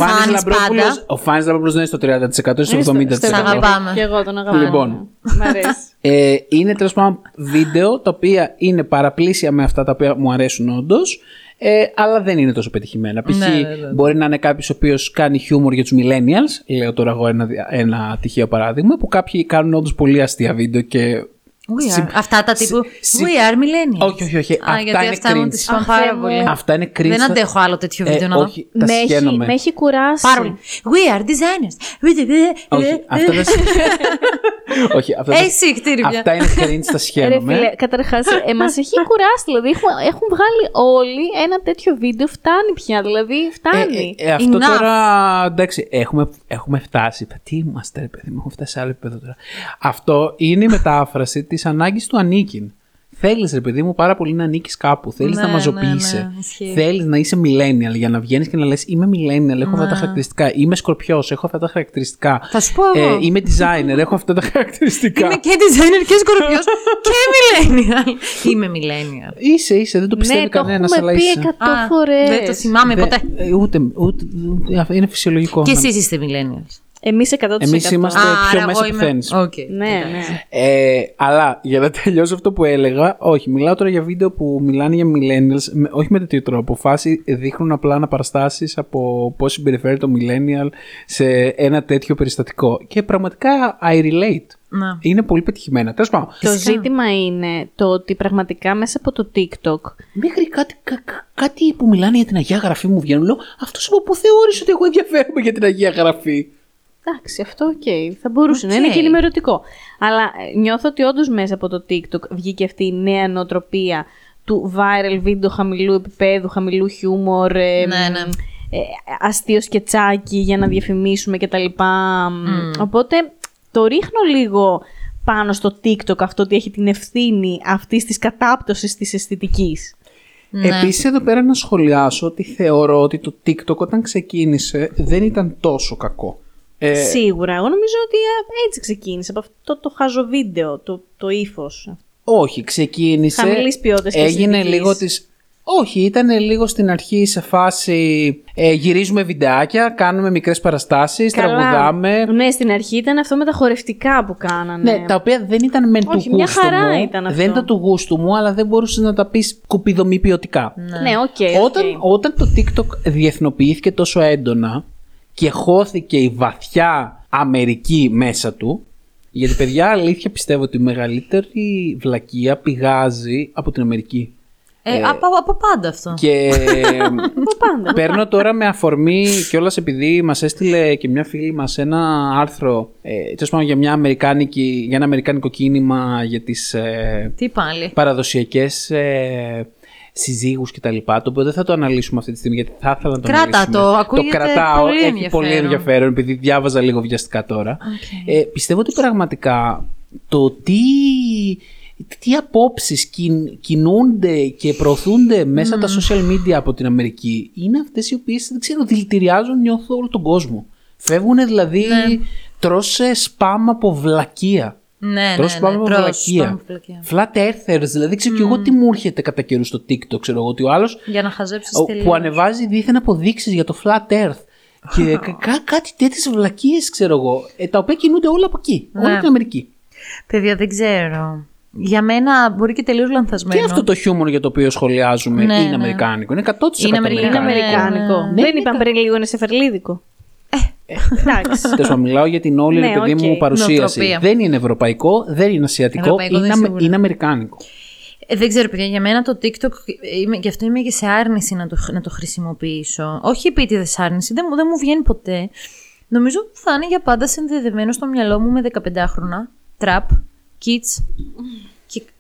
Speaker 1: Ο Φάνης Λαμπρόπουλος δεν είναι στο 30%, είναι στο 70%.
Speaker 3: Τον αγαπάμε.
Speaker 2: Και εγώ τον αγαπάμε.
Speaker 1: Λοιπόν.
Speaker 2: Μ' αρέσει.
Speaker 1: Είναι τέλος πάντων βίντεο τα οποία είναι παραπλήσια με αυτά τα οποία μου αρέσουν όντως, αλλά δεν είναι τόσο πετυχημένα. Π.χ. μπορεί να είναι κάποιος ο οποίος κάνει χιούμορ για τους millennials. Λέω τώρα εγώ ένα τυχαίο παράδειγμα, που κάποιοι κάνουν όντως πολύ αστεία βίντεο και.
Speaker 3: Αυτά τα τύπου We are millennials.
Speaker 1: Όχι. Αυτά είναι cringe.
Speaker 3: Πάρα πολύ.
Speaker 1: Αυτά είναι cringe.
Speaker 3: Δεν αντέχω άλλο τέτοιο βίντεο να δω.
Speaker 1: Όχι, τα σχένομαι.
Speaker 2: Με έχει κουράσει.
Speaker 3: Πάρα πολύ. We are designers.
Speaker 1: Όχι, αυτά δεν. Όχι,
Speaker 3: εσύ κτίρια.
Speaker 1: Αυτά είναι cringe, τα σχένομαι.
Speaker 2: Καταρχάς, μας έχει κουράσει. Δηλαδή, έχουν βγάλει όλοι ένα τέτοιο βίντεο. Φτάνει πια. Δηλαδή, φτάνει.
Speaker 1: Αυτό τώρα. Εντάξει, έχουμε φτάσει. Τι είμαστε, ρε παιδί μου, έχουμε φτάσει σε άλλο επίπεδο τώρα. Αυτό είναι η μετάφραση της ανάγκης του ανήκειν. Θέλεις, ρε παιδί μου, πάρα πολύ να ανήκεις κάπου. Θέλεις να μαζοποιείσαι. Θέλεις να είσαι millennial για να βγαίνεις και να λες: είμαι millennial, έχω αυτά τα χαρακτηριστικά. Είμαι σκορπιός, έχω αυτά τα χαρακτηριστικά.
Speaker 3: Θα σου πω εγώ.
Speaker 1: Είμαι designer, έχω αυτά τα χαρακτηριστικά.
Speaker 3: Είμαι και designer και σκορπιός και millennial. Είμαι millennial.
Speaker 1: Είσαι, δεν το πιστεύει κανένας, αλλά είσαι.
Speaker 2: Ναι, το έχω πει 100 φορές.
Speaker 3: Δεν το θυμάμαι ποτέ.
Speaker 1: Ούτε. Είναι φυσιολογικό.
Speaker 3: Και εσείς είστε millennials.
Speaker 2: Εμείς 100%.
Speaker 1: Εμείς είμαστε πιο μέσα πουθένης.
Speaker 2: Ναι.
Speaker 1: Αλλά για να τελειώσω αυτό που έλεγα, όχι, μιλάω τώρα για βίντεο που μιλάνε για millennials, όχι με τέτοιο τρόπο. Φάση δείχνουν απλά αναπαραστάσεις από πώς συμπεριφέρεται το millennial σε ένα τέτοιο περιστατικό. Και πραγματικά I relate.
Speaker 3: Να.
Speaker 1: Είναι πολύ πετυχημένα. Τέλος πάντων.
Speaker 2: Το ζήτημα είναι το ότι πραγματικά μέσα από το TikTok.
Speaker 1: Μέχρι κάτι που μιλάνε για την Αγία Γραφή μου βγαίνουν. Λέω, αυτός από πού θεώρησε ότι εγώ ενδιαφέρομαι για την Αγία Γραφή.
Speaker 2: Εντάξει, αυτό θα μπορούσε να είναι και ενημερωτικό. Αλλά νιώθω ότι όντως μέσα από το TikTok βγήκε αυτή η νέα νοοτροπία του viral βίντεο χαμηλού επίπεδου, χαμηλού χιούμορ, αστείο σκετσάκι για να διαφημίσουμε κτλ. Οπότε το ρίχνω λίγο πάνω στο TikTok αυτό ότι έχει την ευθύνη αυτής της κατάπτωσης της αισθητικής.
Speaker 1: Επίσης εδώ πέρα να σχολιάσω ότι θεωρώ ότι το TikTok όταν ξεκίνησε δεν ήταν τόσο κακό.
Speaker 2: Σίγουρα. Εγώ νομίζω ότι έτσι ξεκίνησε. Από αυτό το χάζο βίντεο, το ύφος.
Speaker 1: Όχι, ξεκίνησε.
Speaker 2: Χαμηλής ποιότητας και
Speaker 1: έγινε λίγο της. Όχι, ήταν λίγο στην αρχή σε φάση γυρίζουμε βιντεάκια, κάνουμε μικρές παραστάσεις, τραγουδάμε.
Speaker 2: Ναι, στην αρχή ήταν αυτό με τα χορευτικά που κάνανε.
Speaker 1: Ναι, τα οποία δεν ήταν μεν του γούστου
Speaker 2: μια χαρά
Speaker 1: μου.
Speaker 2: Ήταν αυτό.
Speaker 1: Δεν ήταν του γούστου μου, αλλά δεν μπορούσες να τα πεις κουπιδομή ποιοτικά.
Speaker 2: Ναι,
Speaker 1: Όταν το TikTok διεθνοποιήθηκε τόσο έντονα και χώθηκε η βαθιά Αμερική μέσα του, γιατί παιδιά αλήθεια πιστεύω ότι η μεγαλύτερη βλακεία πηγάζει από την Αμερική.
Speaker 3: Από πάντα αυτό.
Speaker 1: Και παίρνω τώρα με αφορμή κιόλας επειδή μας έστειλε και μια φίλη μας ένα άρθρο για ένα αμερικάνικο κίνημα για τις παραδοσιακές συζύγους και τα λοιπά, το οποίο δεν θα το αναλύσουμε αυτή τη στιγμή γιατί θα ήθελα να το αναλύσουμε.
Speaker 3: Το κρατάω,
Speaker 1: πολύ έχει πολύ ενδιαφέρον επειδή διάβαζα λίγο βιαστικά τώρα. Πιστεύω ότι πραγματικά το τι απόψεις κινούνται και προωθούνται μέσα τα social media από την Αμερική είναι αυτές οι οποίες, δεν ξέρω, δηλητηριάζουν νιώθω όλο τον κόσμο. Φεύγουν δηλαδή, τρως σπάμ από βλακεία. Τρως spam από βλακεία. Flat earthers, δηλαδή ξέρω και εγώ τι μου έρχεται κατά καιρού στο TikTok, ξέρω εγώ ότι ο άλλος
Speaker 3: για να χαζέψεις
Speaker 1: που ανεβάζει δίθεν αποδείξεις για το Flat Earth. Και κάτι τέτοιες βλακίες, ξέρω εγώ, τα οποία κινούνται όλα από εκεί, όλη την Αμερική.
Speaker 3: Παιδιά, δεν ξέρω. Για μένα μπορεί και τελείως λανθασμένο.
Speaker 1: Και αυτό το χιούμορ για το οποίο σχολιάζουμε είναι αμερικάνικο. Είναι 100%
Speaker 2: αμερικάνικο. Δεν είπαν πριν λίγο είναι σεφερλίδικο. Εντάξει.
Speaker 1: Τέλος, μιλάω για την όλη παιδί μου παρουσίαση. Δεν είναι ευρωπαϊκό, δεν είναι ασιατικό, είναι αμερικάνικο.
Speaker 3: Δεν ξέρω, παιδιά, για μένα το TikTok, γι' αυτό είμαι και σε άρνηση να το χρησιμοποιήσω. Όχι επίτηδες άρνηση, δεν μου βγαίνει ποτέ. Νομίζω ότι θα είναι για πάντα συνδεδεμένο στο μυαλό μου με 15χρονα, trap, kids και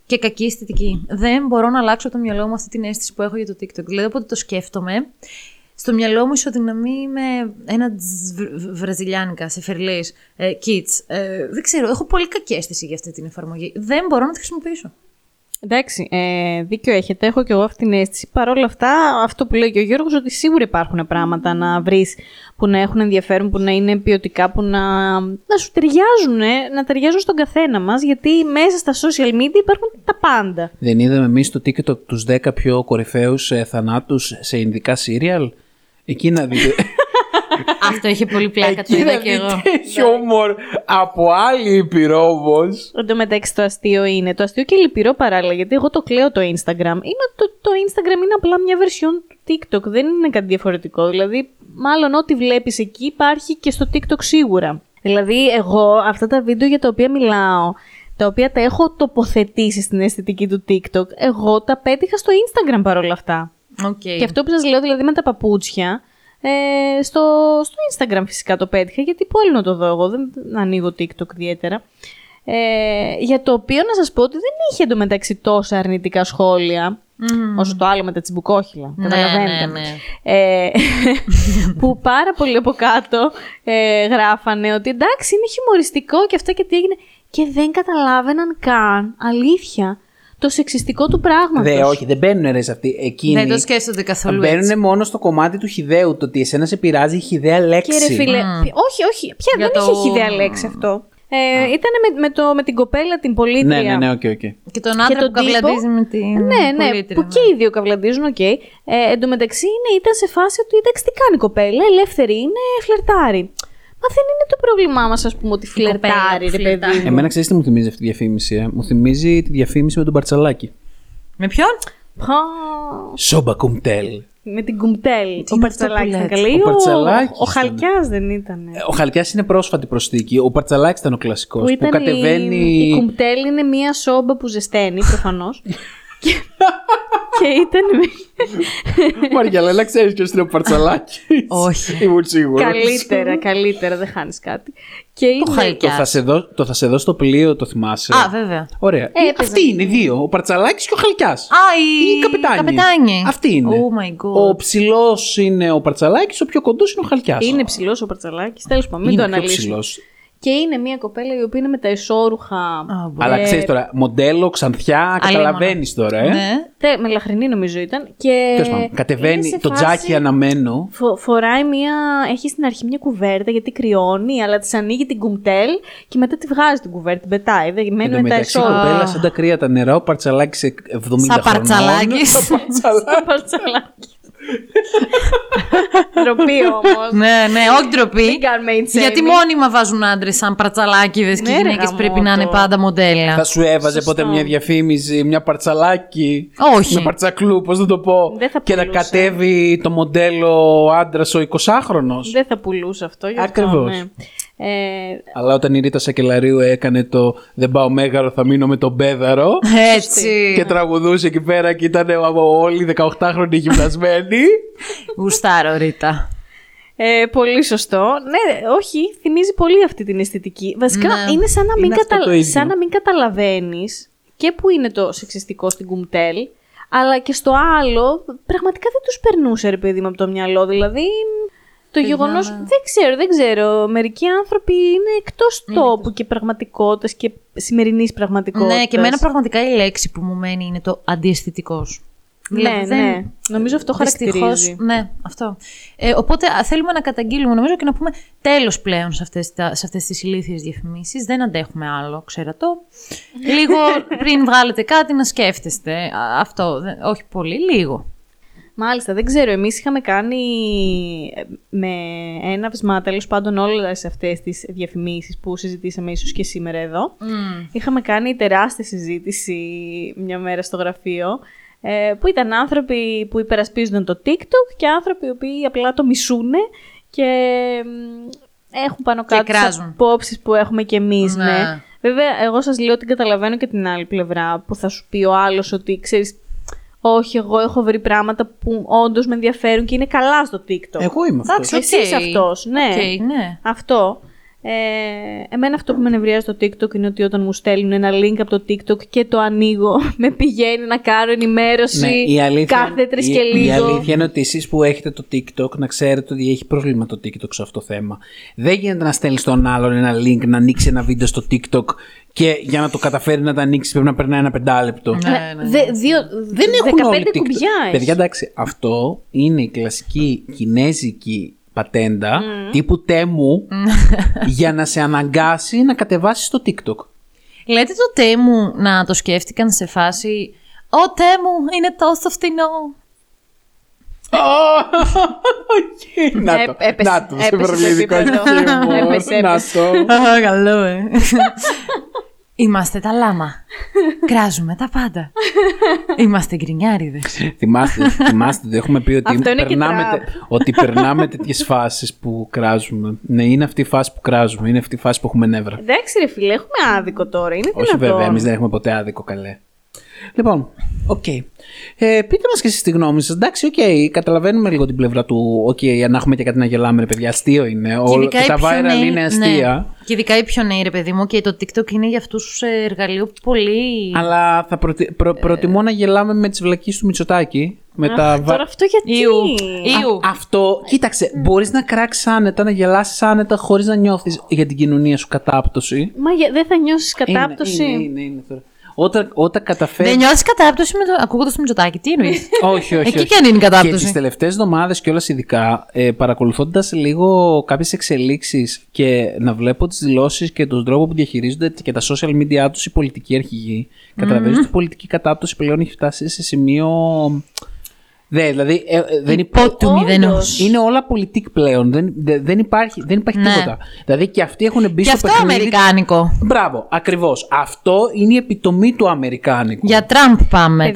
Speaker 3: και κακή αισθητική. Δεν μπορώ να αλλάξω το μυαλό μου αυτή την αίσθηση που έχω για το TikTok. Δηλαδή, όποτε το σκέφτομαι, στο μυαλό μου ισοδυναμεί με ένα βραζιλιάνικα σε φερλής, kids. Δεν ξέρω, έχω πολύ κακή αίσθηση για αυτή την εφαρμογή. Δεν μπορώ να τη χρησιμοποιήσω.
Speaker 2: Εντάξει, δίκιο έχετε. Έχω και εγώ αυτή την αίσθηση. Παρ' όλα αυτά, αυτό που λέει και ο Γιώργος, ότι σίγουρα υπάρχουν πράγματα να βρεις που να έχουν ενδιαφέρον, που να είναι ποιοτικά, που να σου ταιριάζουν, να ταιριάζουν στον καθένα μας, γιατί μέσα στα social media υπάρχουν τα πάντα.
Speaker 1: Δεν είδαμε εμείς στο TikTok τους 10 πιο κορυφαίους θανάτους σε ινδικά σύριαλ? Εκεί να δείτε.
Speaker 3: Αυτό είχε πολύ πλάκα, το είδα και εγώ.
Speaker 1: Χιούμορ από άλλη ήπειρο όμως.
Speaker 2: Εν τω μεταξύ, το αστείο είναι. Το αστείο και λυπηρό παράλληλα, γιατί εγώ το κλαίω το Instagram. Το Instagram είναι απλά μια version του TikTok. Δεν είναι κάτι διαφορετικό. Δηλαδή, μάλλον ό,τι βλέπεις εκεί υπάρχει και στο TikTok σίγουρα. Δηλαδή, εγώ αυτά τα βίντεο για τα οποία μιλάω, τα οποία τα έχω τοποθετήσει στην αισθητική του TikTok, εγώ τα πέτυχα στο Instagram παρόλα αυτά.
Speaker 3: Okay.
Speaker 2: Και αυτό που σας λέω, δηλαδή με τα παπούτσια, στο Instagram φυσικά το πέτυχα, γιατί πού άλλο να το δω εγώ, δεν ανοίγω TikTok ιδιαίτερα. Για το οποίο να σας πω ότι δεν είχε εντωμεταξύ τόσα αρνητικά σχόλια, όσο το άλλο με τα τσιμπουκόχυλα. Καταλαβαίνετε.
Speaker 3: Ναι.
Speaker 2: Που πάρα πολλοί από κάτω γράφανε ότι εντάξει, είναι χιουμοριστικό και αυτά και τι έγινε. Και δεν καταλάβαιναν καν, αλήθεια, το σεξιστικό του πράγματος.
Speaker 1: Όχι, δεν μπαίνουν ρε σε αυτή. Εκείνοι
Speaker 3: δεν το σκέφτονται καθόλου.
Speaker 1: Μπαίνουν μόνο στο κομμάτι του χυδαίου, το ότι εσένα σε πειράζει η χυδαία λέξη.
Speaker 2: Και ρε φίλε, όχι, πια δεν είχε χυδαία λέξη αυτό. Ήταν με την κοπέλα την πολίτρια.
Speaker 1: Ναι, οκ.
Speaker 3: Και τον άντρα που καβλαντίζει με την πολίτρια.
Speaker 2: Που και οι δύο καβλαντίζουν, οκ. Εν τω μεταξύ ήταν σε φάση ότι εντάξει, τι κάνει η κοπέλα, ελεύθερη είναι, φλερτάρει. Μα δεν είναι το πρόβλημά μας, ας πούμε, ότι φλερτάρει, ρε παιδί μου.
Speaker 1: Εμένα ξέρεις τι μου θυμίζει αυτή τη διαφήμιση? Μου θυμίζει τη διαφήμιση με τον Παρτσαλάκη.
Speaker 3: Με ποιον?
Speaker 1: Σόμπα κουμτέλ.
Speaker 2: Με την κουμτέλ. Ο Παρτσαλάκης ήταν καλή. Ο Χαλκιάς δεν ήταν?
Speaker 1: Ο Χαλκιάς είναι πρόσφατη προσθήκη. Ο Παρτσαλάκης ήταν ο κλασικός. Που κατεβαίνει.
Speaker 2: Η κουμτέλ είναι μία σόμπα που ζεσταίνει, προφανώς. Και ήταν.
Speaker 1: Μαριαλένα, ξέρεις ποιος είναι ο Παρτσαλάκης?
Speaker 3: Όχι.
Speaker 1: Ήμουν σίγουρος.
Speaker 2: Καλύτερα, δεν χάνεις κάτι.
Speaker 1: Το θα σε δω στο πλοίο, το θυμάσαι?
Speaker 3: Α, βέβαια.
Speaker 1: Ωραία. Αυτοί είναι οι δύο. Ο Παρτσαλάκης και ο Χαλκιάς.
Speaker 3: Η καπετάνιοι.
Speaker 1: Αυτή είναι.
Speaker 3: Oh my God.
Speaker 1: Ο ψηλός είναι ο Παρτσαλάκης, ο πιο κοντός είναι ο Χαλκιάς.
Speaker 2: Είναι ψηλός ο Παρτσαλάκης. Τέλος πάντων, μην το αναλύσουμε. Και είναι μια κοπέλα η οποία είναι με τα ισόρουχα.
Speaker 1: Αλλά ξέρεις τώρα, μοντέλο, ξανθιά, καταλαβαίνεις τώρα,
Speaker 2: Ναι. Με λαχρινή νομίζω ήταν. Και
Speaker 1: κατεβαίνει το τζάκι αναμένο.
Speaker 2: Φοράει έχει στην αρχή μια κουβέρτα γιατί κρυώνει, αλλά της ανοίγει την κουμτέλ και μετά τη βγάζει την κουβέρτα, την πετάει. Δεν μένει με τα ισόρουχα.
Speaker 1: Η κοπέλα σαν τα κρύα τα νερά, ο Παρτσαλάκης 70 χρονών.
Speaker 3: Παρτσαλάκης.
Speaker 2: Ντροπή όμως.
Speaker 3: Ναι, όχι ντροπή. Γιατί μόνιμα βάζουν άντρες σαν παρτσαλάκιδες και οι γυναίκες πρέπει να είναι πάντα μοντέλα.
Speaker 1: Θα σου έβαζε ποτέ μια διαφήμιση, μια παρτσαλάκι?
Speaker 3: Όχι.
Speaker 1: Με παρτσακλού, πώς να το πω. Και να κατέβει το μοντέλο άντρας ο 20χρονος.
Speaker 2: Δεν θα πουλούσε αυτό.
Speaker 1: Ακριβώς. Αλλά όταν η Ρίτα Σακελαρίου έκανε το «Δεν πάω Μέγαρο, θα μείνω με τον Πέδαρο»,
Speaker 3: έτσι,
Speaker 1: και τραγουδούσε εκεί πέρα και ήταν όλοι 18χρονοι γυμνασμένοι.
Speaker 3: Γουστάρω, Ρίτα.
Speaker 2: Πολύ σωστό. Ναι, όχι, θυμίζει πολύ αυτή την αισθητική. Βασικά είναι σαν να μην καταλαβαίνεις και που είναι το σεξιστικό στην κουμτέλ, αλλά και στο άλλο πραγματικά δεν τους περνούσε, ρε παιδί μου, από το μυαλό. Δηλαδή το γεγονός, δεν ξέρω, μερικοί άνθρωποι είναι εκτός τόπου και πραγματικότητας και σημερινής πραγματικότητας.
Speaker 3: Ναι, και εμένα πραγματικά η λέξη που μου μένει είναι το αντιαισθητικός.
Speaker 2: Ναι. Νομίζω αυτό χαρακτηρίζει.
Speaker 3: Ναι, αυτό. Οπότε θέλουμε να καταγγείλουμε, νομίζω, και να πούμε τέλος πλέον σε αυτές τις ηλίθιες διαφημίσεις. Δεν αντέχουμε άλλο, ξέρατε. Λίγο πριν βγάλετε κάτι να σκέφτεστε. Αυτό, όχι πολύ, λίγο.
Speaker 2: Μάλιστα, δεν ξέρω. Εμείς είχαμε κάνει με έναυσμα, τέλος πάντων, όλες αυτές τις διαφημίσεις που συζητήσαμε ίσως και σήμερα εδώ. Είχαμε κάνει τεράστια συζήτηση μια μέρα στο γραφείο, που ήταν άνθρωποι που υπερασπίζονταν το TikTok και άνθρωποι οι οποίοι απλά το μισούνε και έχουν πάνω κάτω τις απόψεις που έχουμε κι εμείς. Ναι. Βέβαια, εγώ σας λέω ότι καταλαβαίνω και την άλλη πλευρά που θα σου πει ο άλλος ότι ξέρεις, όχι, εγώ έχω βρει πράγματα που όντως με ενδιαφέρουν και είναι καλά στο TikTok.
Speaker 1: Εγώ είμαι αυτός.
Speaker 2: Εσύ είσαι αυτός, ναι.
Speaker 3: Ναι.
Speaker 2: Αυτό. Εμένα αυτό που με νευριάζει στο TikTok είναι ότι όταν μου στέλνουν ένα link από το TikTok και το ανοίγω, με πηγαίνει να κάνω ενημέρωση κάθε 3 και λίγο.
Speaker 1: Η αλήθεια είναι ότι εσείς που έχετε το TikTok να ξέρετε ότι έχει πρόβλημα το TikTok σε αυτό το θέμα. Δεν γίνεται να στέλνεις τον άλλον ένα link να ανοίξει ένα βίντεο στο TikTok και για να το καταφέρει να το ανοίξει πρέπει να περνάει ένα 5 λεπτό.
Speaker 2: Δεν έχουν 15 κουμπιά.
Speaker 1: Παιδιά, εντάξει, αυτό είναι η κλασική κινέζικη πατέντα τύπου Τέμου για να σε αναγκάσει να κατεβάσεις το TikTok.
Speaker 3: Λέτε το Τέμου να το σκέφτηκαν σε φάση «Ω Τέμου, είναι τόσο φτηνό».
Speaker 1: Να το, σε προβλητικό χιούμορ. Να το.
Speaker 3: Καλό, Είμαστε τα λάμα. Κράζουμε τα πάντα. Είμαστε γκρινιάριδες.
Speaker 1: Θυμάστε, έχουμε πει ότι περνάμε τέτοιες φάσεις που κράζουμε. Ναι, είναι αυτή η φάση που κράζουμε. Είναι αυτή η φάση που έχουμε νεύρα.
Speaker 2: Εντάξει, ρε φίλε, έχουμε άδικο τώρα. Είναι
Speaker 1: όχι, βέβαια, εμείς δεν έχουμε ποτέ άδικο, καλέ. Λοιπόν, οκ. Πείτε μας και εσείς τη γνώμη σας. Εντάξει, καταλαβαίνουμε λίγο την πλευρά του. Να έχουμε και κάτι να γελάμε, ρε παιδιά. Αστείο είναι. Και τα viral είναι αστεία.
Speaker 3: Ναι. Και ειδικά οι πιο νέοι, ρε παιδί μου, και το TikTok είναι για αυτούς εργαλείο πολύ.
Speaker 1: Αλλά θα προτιμώ να γελάμε με τις βλακίες του Μητσοτάκη.
Speaker 2: Τώρα αυτό γιατί.
Speaker 1: Αυτό, κοίταξε, μπορείς να κράξεις άνετα, να γελάσεις άνετα χωρίς να νιώθεις για την κοινωνία σου κατάπτωση.
Speaker 2: Μα δεν θα νιώσεις κατάπτωση.
Speaker 1: Είναι τώρα. Όταν καταφέρει.
Speaker 3: Δεν νιώθεις κατάπτωση ακούγοντας το Μητσοτάκη, τι εννοείς?
Speaker 1: Όχι.
Speaker 3: Εκεί και αν είναι κατάπτωση.
Speaker 1: Και τις τελευταίες εβδομάδες κιόλας ειδικά, παρακολουθώντας λίγο κάποιες εξελίξεις και να βλέπω τις δηλώσεις και τον τρόπο που διαχειρίζονται και τα social media τους οι πολιτικοί αρχηγοί, καταλαβαίνεις ότι η πολιτική κατάπτωση πλέον έχει φτάσει σε σημείο. Δηλαδή, δεν υπάρχει. Είναι όλα πολιτικ πλέον. Δεν υπάρχει τίποτα. Δηλαδή και αυτοί έχουν μπει στο
Speaker 3: παιχνίδι. Και αυτό αμερικάνικο.
Speaker 1: Μπράβο, ακριβώς. Αυτό είναι η επιτομή του αμερικάνικου.
Speaker 3: Για Τραμπ πάμε.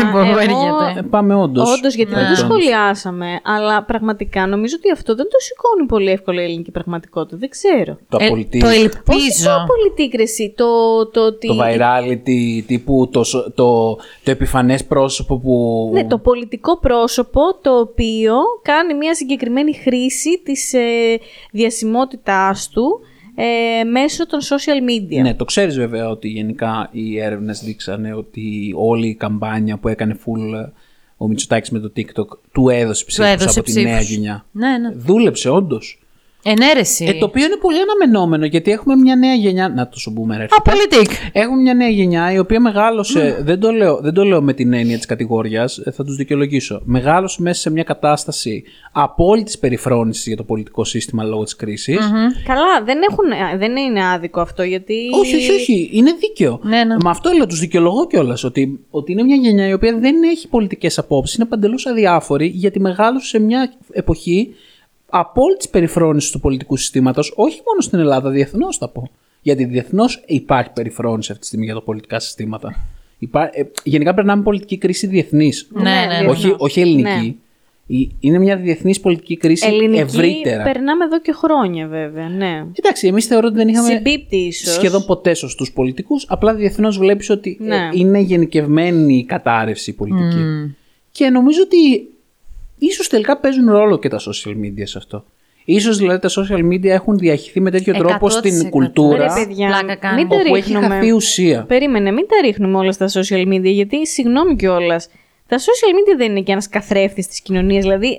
Speaker 1: Πάμε όντως.
Speaker 2: Όντως, γιατί δεν το σχολιάσαμε. Αλλά πραγματικά νομίζω ότι αυτό δεν το σηκώνει πολύ εύκολα η ελληνική πραγματικότητα. Δεν ξέρω.
Speaker 1: Το
Speaker 3: ελπίζω.
Speaker 2: Όχι το πολιτικρεσί.
Speaker 1: Το virality τύπου το επιφανές πρόσωπο που.
Speaker 2: Ναι, το πολιτικό πρόσωπο το οποίο κάνει μια συγκεκριμένη χρήση της διασημότητάς του μέσω των social media.
Speaker 1: Ναι, το ξέρεις βέβαια ότι γενικά οι έρευνες δείξανε ότι όλη η καμπάνια που έκανε full ο Μητσοτάκης με το TikTok του έδωσε ψήφους από τη νέα γενιά.
Speaker 3: Ναι.
Speaker 1: Δούλεψε όντως.
Speaker 3: Ενέρεση.
Speaker 1: Το οποίο είναι πολύ αναμενόμενο γιατί έχουμε μια νέα γενιά. Να το σου πούμε, ρε.
Speaker 3: Απολυτικ.
Speaker 1: Έχουμε μια νέα γενιά η οποία μεγάλωσε. Δεν το λέω με την έννοια της κατηγόριας, θα τους δικαιολογήσω. Μεγάλωσε μέσα σε μια κατάσταση απόλυτης περιφρόνησης για το πολιτικό σύστημα λόγω της κρίσης.
Speaker 2: Καλά, δεν είναι άδικο αυτό γιατί.
Speaker 1: Όχι. Είναι δίκαιο.
Speaker 3: Ναι.
Speaker 1: Με αυτό λέω, τους δικαιολογώ κιόλας. Ότι είναι μια γενιά η οποία δεν έχει πολιτικές απόψεις, είναι παντελώς αδιάφορη γιατί μεγάλωσε σε μια εποχή απόλυτης περιφρόνησης του πολιτικού συστήματος, όχι μόνο στην Ελλάδα, διεθνώς θα πω. Γιατί διεθνώς υπάρχει περιφρόνηση αυτή τη στιγμή για τα πολιτικά συστήματα. Γενικά περνάμε πολιτική κρίση διεθνής.
Speaker 3: Ναι.
Speaker 1: Όχι ελληνική. Ναι. Είναι μια διεθνής πολιτική κρίση ευρύτερα.
Speaker 2: Περνάμε εδώ και χρόνια βέβαια, ναι.
Speaker 1: Εντάξει, εμείς θεωρώ ότι δεν είχαμε
Speaker 2: σχεδόν
Speaker 1: ποτέ σωστούς πολιτικούς. Απλά διεθνώς βλέπεις ότι είναι γενικευμένη η κατάρρευση πολιτική. Και νομίζω ότι ίσως τελικά παίζουν ρόλο και τα social media σε αυτό. Ίσως δηλαδή τα social media έχουν διαχυθεί με τέτοιο τρόπο στην κουλτούρα.
Speaker 2: Ρε παιδιά,
Speaker 1: όπου έχει χαθεί ουσία.
Speaker 2: Περίμενε, μην τα ρίχνουμε όλα στα social media, γιατί συγγνώμη κιόλας. Τα social media δεν είναι και ένας καθρέφτης της κοινωνίας. Δηλαδή,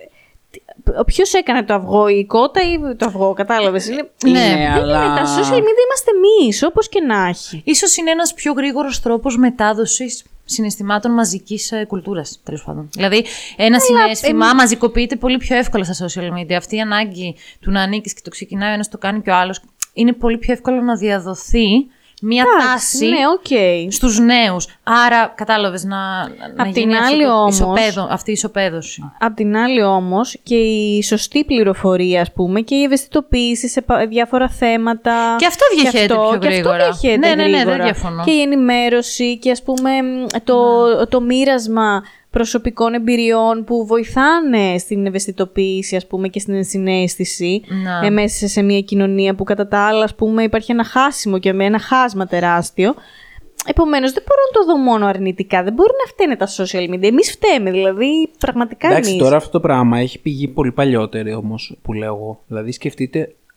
Speaker 2: ποιος έκανε το αυγό, η κότα ή το αυγό, κατάλαβες. Τα social media είμαστε εμείς, όπως και να έχει.
Speaker 3: Ίσως είναι ένας πιο γρήγορος τρόπος μετάδοσης συναισθημάτων μαζικής κουλτούρας, τέλος πάντων. Δηλαδή, ένα συναίσθημα μαζικοποιείται πολύ πιο εύκολα στα social media. Αυτή η ανάγκη του να ανήκεις και το ξεκινάει ο ένας, το κάνει και ο άλλος, είναι πολύ πιο εύκολο να διαδοθεί μια τάση στους νέους. Άρα, κατάλαβες, να γίνει αυτή η ισοπαίδωση.
Speaker 2: Απ' την άλλη όμως, και η σωστή πληροφορία, ας πούμε, και η ευαισθητοποίηση σε διάφορα θέματα.
Speaker 3: Και αυτό διαχέεται πιο γρήγορα.
Speaker 2: Ναι,
Speaker 3: δεν διαφωνώ.
Speaker 2: Και η ενημέρωση και, ας πούμε, το μοίρασμα προσωπικών εμπειριών που βοηθάνε στην ευαισθητοποίηση, ας πούμε, και στην ενσυναίσθηση μέσα σε μια κοινωνία που κατά τα άλλα, ας πούμε, υπάρχει ένα χάσιμο και με ένα χάσμα τεράστιο. Επομένως, δεν μπορώ να το δω μόνο αρνητικά. Δεν μπορούν να φταίνε τα social media. Εμείς φταίμε, δηλαδή, πραγματικά εμείς.
Speaker 1: Εντάξει, τώρα αυτό το πράγμα έχει πηγή πολύ παλιότερη όμως, που λέω εγώ. Δηλαδή, σκεφτείτε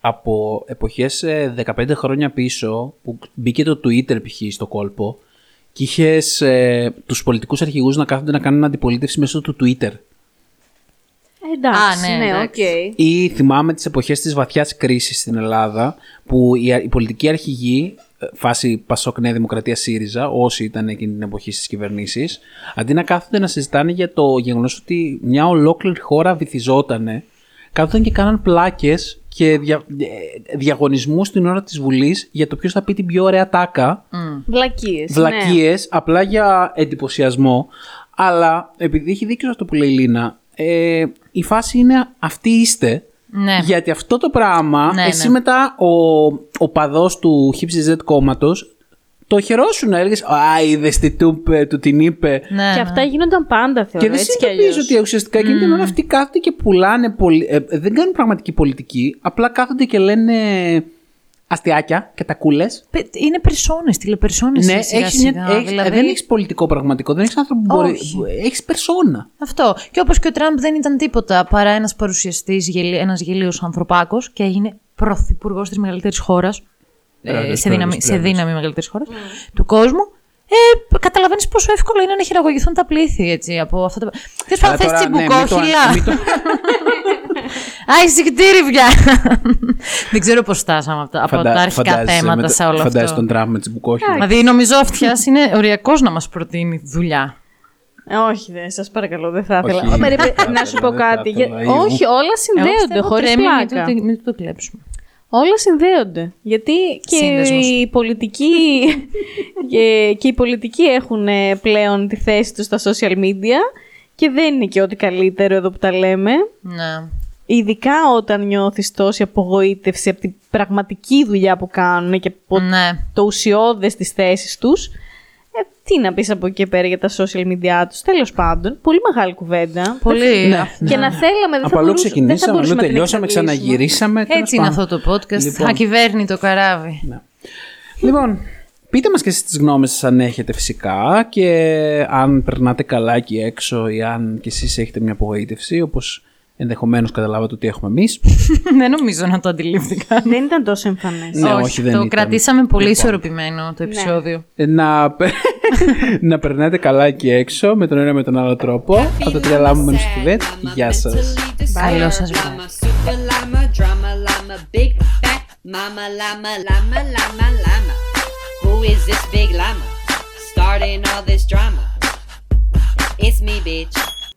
Speaker 1: από εποχές 15 χρόνια πίσω που μπήκε το Twitter π.χ. στο κόλπο και είχες τους πολιτικούς αρχηγούς να κάθονται να κάνουν αντιπολίτευση μέσω του Twitter.
Speaker 2: Εντάξει, ναι, οκ.
Speaker 1: Ή θυμάμαι τις εποχές της βαθιάς κρίσης στην Ελλάδα που οι πολιτικοί αρχηγοί, φάση Πασόκ, Νέα Δημοκρατία, ΣΥΡΙΖΑ, όσοι ήταν εκείνη την εποχή στις κυβερνήσεις, αντί να κάθονται να συζητάνε για το γεγονός ότι μια ολόκληρη χώρα βυθιζότανε, κάθονταν και κάναν πλάκες και διαγωνισμούς στην ώρα της Βουλής για το ποιος θα πει την πιο ωραία τάκα. Βλακίες, ναι. Απλά για εντυπωσιασμό. Αλλά επειδή έχει δίκιο αυτό που λέει η Λίνα, η φάση είναι αυτοί είστε. Ναι. Γιατί αυτό το πράγμα, ναι, εσύ μετά ο παδός του HZZ κόμματος το χαιρόσουν, έλεγες είδες τι του την είπε.
Speaker 2: Ναι, και αυτά γίνονταν πάντα, θεωρώ.
Speaker 1: Και δεν συνειδητοποιείς ότι ουσιαστικά εκείνη την ώρα αυτοί κάθονται και πουλάνε. Δεν κάνουν πραγματική πολιτική, απλά κάθονται και λένε αστιάκια και τακούλες.
Speaker 3: Είναι περσόνες, τηλεπερσόνες. Ναι,
Speaker 1: δηλαδή... δεν έχεις πολιτικό πραγματικό, δεν έχεις άνθρωπο που μπορεί. Έχεις περσόνα.
Speaker 3: Αυτό. Και όπως και ο Τραμπ δεν ήταν τίποτα παρά ένας παρουσιαστής, ένας γελίος ανθρωπάκος και έγινε πρωθυπουργός της μεγαλύτερης χώρας. Σε δύναμη μεγαλύτερης χώρας του κόσμου. Καταλαβαίνεις πόσο εύκολο είναι να χειραγωγηθούν τα πλήθη έτσι, από αυτό το. Θες να θες τσιμπουκόχυλα. Συγχτήρι πια. Δεν ξέρω πώς στάσαμε από τα αρχικά θέματα σε όλο αυτό.
Speaker 1: Φαντάζεσαι τον Τραμπ με τσιμπουκόχυλα.
Speaker 3: Δηλαδή νομίζω αυτιάς είναι οριακός να μας προτείνει δουλειά.
Speaker 2: Όχι, σας παρακαλώ, δεν θα ήθελα. Να σου πω κάτι. Όχι, όλα συνδέονται χωρίς πλάκα.
Speaker 3: Μην το κλέψουμε.
Speaker 2: Όλα συνδέονται. Γιατί και οι πολιτικοί έχουν πλέον τη θέση τους στα social media και δεν είναι και ό,τι καλύτερο εδώ που τα λέμε.
Speaker 3: Ναι.
Speaker 2: Ειδικά όταν νιώθεις τόση απογοήτευση από την πραγματική δουλειά που κάνουν και από το ουσιώδες της θέσης τους. Τι να πεις από εκεί πέρα για τα social media τους. Τέλος πάντων, πολύ μεγάλη κουβέντα.
Speaker 3: Πολύ.
Speaker 2: Ναι. Και να θέλαμε, δεν θα
Speaker 1: ξεκινήσαμε,
Speaker 2: αλλού
Speaker 1: τελειώσαμε, ξαναγυρίσαμε.
Speaker 3: Έτσι είναι αυτό το podcast. Λοιπόν. Ακυβέρνει το καράβι.
Speaker 1: Ναι. Λοιπόν, πείτε μας και εσείς τις γνώμες σας αν έχετε φυσικά και αν περνάτε καλά εκεί έξω ή αν και εσείς έχετε μια απογοήτευση, όπως ενδεχομένως καταλάβατε ότι έχουμε εμείς.
Speaker 3: Δεν νομίζω να το αντιλήφθηκα.
Speaker 2: Δεν ήταν τόσο εμφανές.
Speaker 1: Ναι, όχι, δεν
Speaker 3: το
Speaker 1: ήταν.
Speaker 3: Κρατήσαμε πολύ ισορροπημένο το επεισόδιο.
Speaker 1: Να περνάτε καλά εκεί έξω με τον ένα με τον άλλο τρόπο. Από το Τρελάμενο στο Τιβέτ. Γεια σας.
Speaker 3: Καλό σας βράδυ.
Speaker 4: Mama llama, llama, llama, llama. Who is this big llama starting all this drama? It's me, bitch.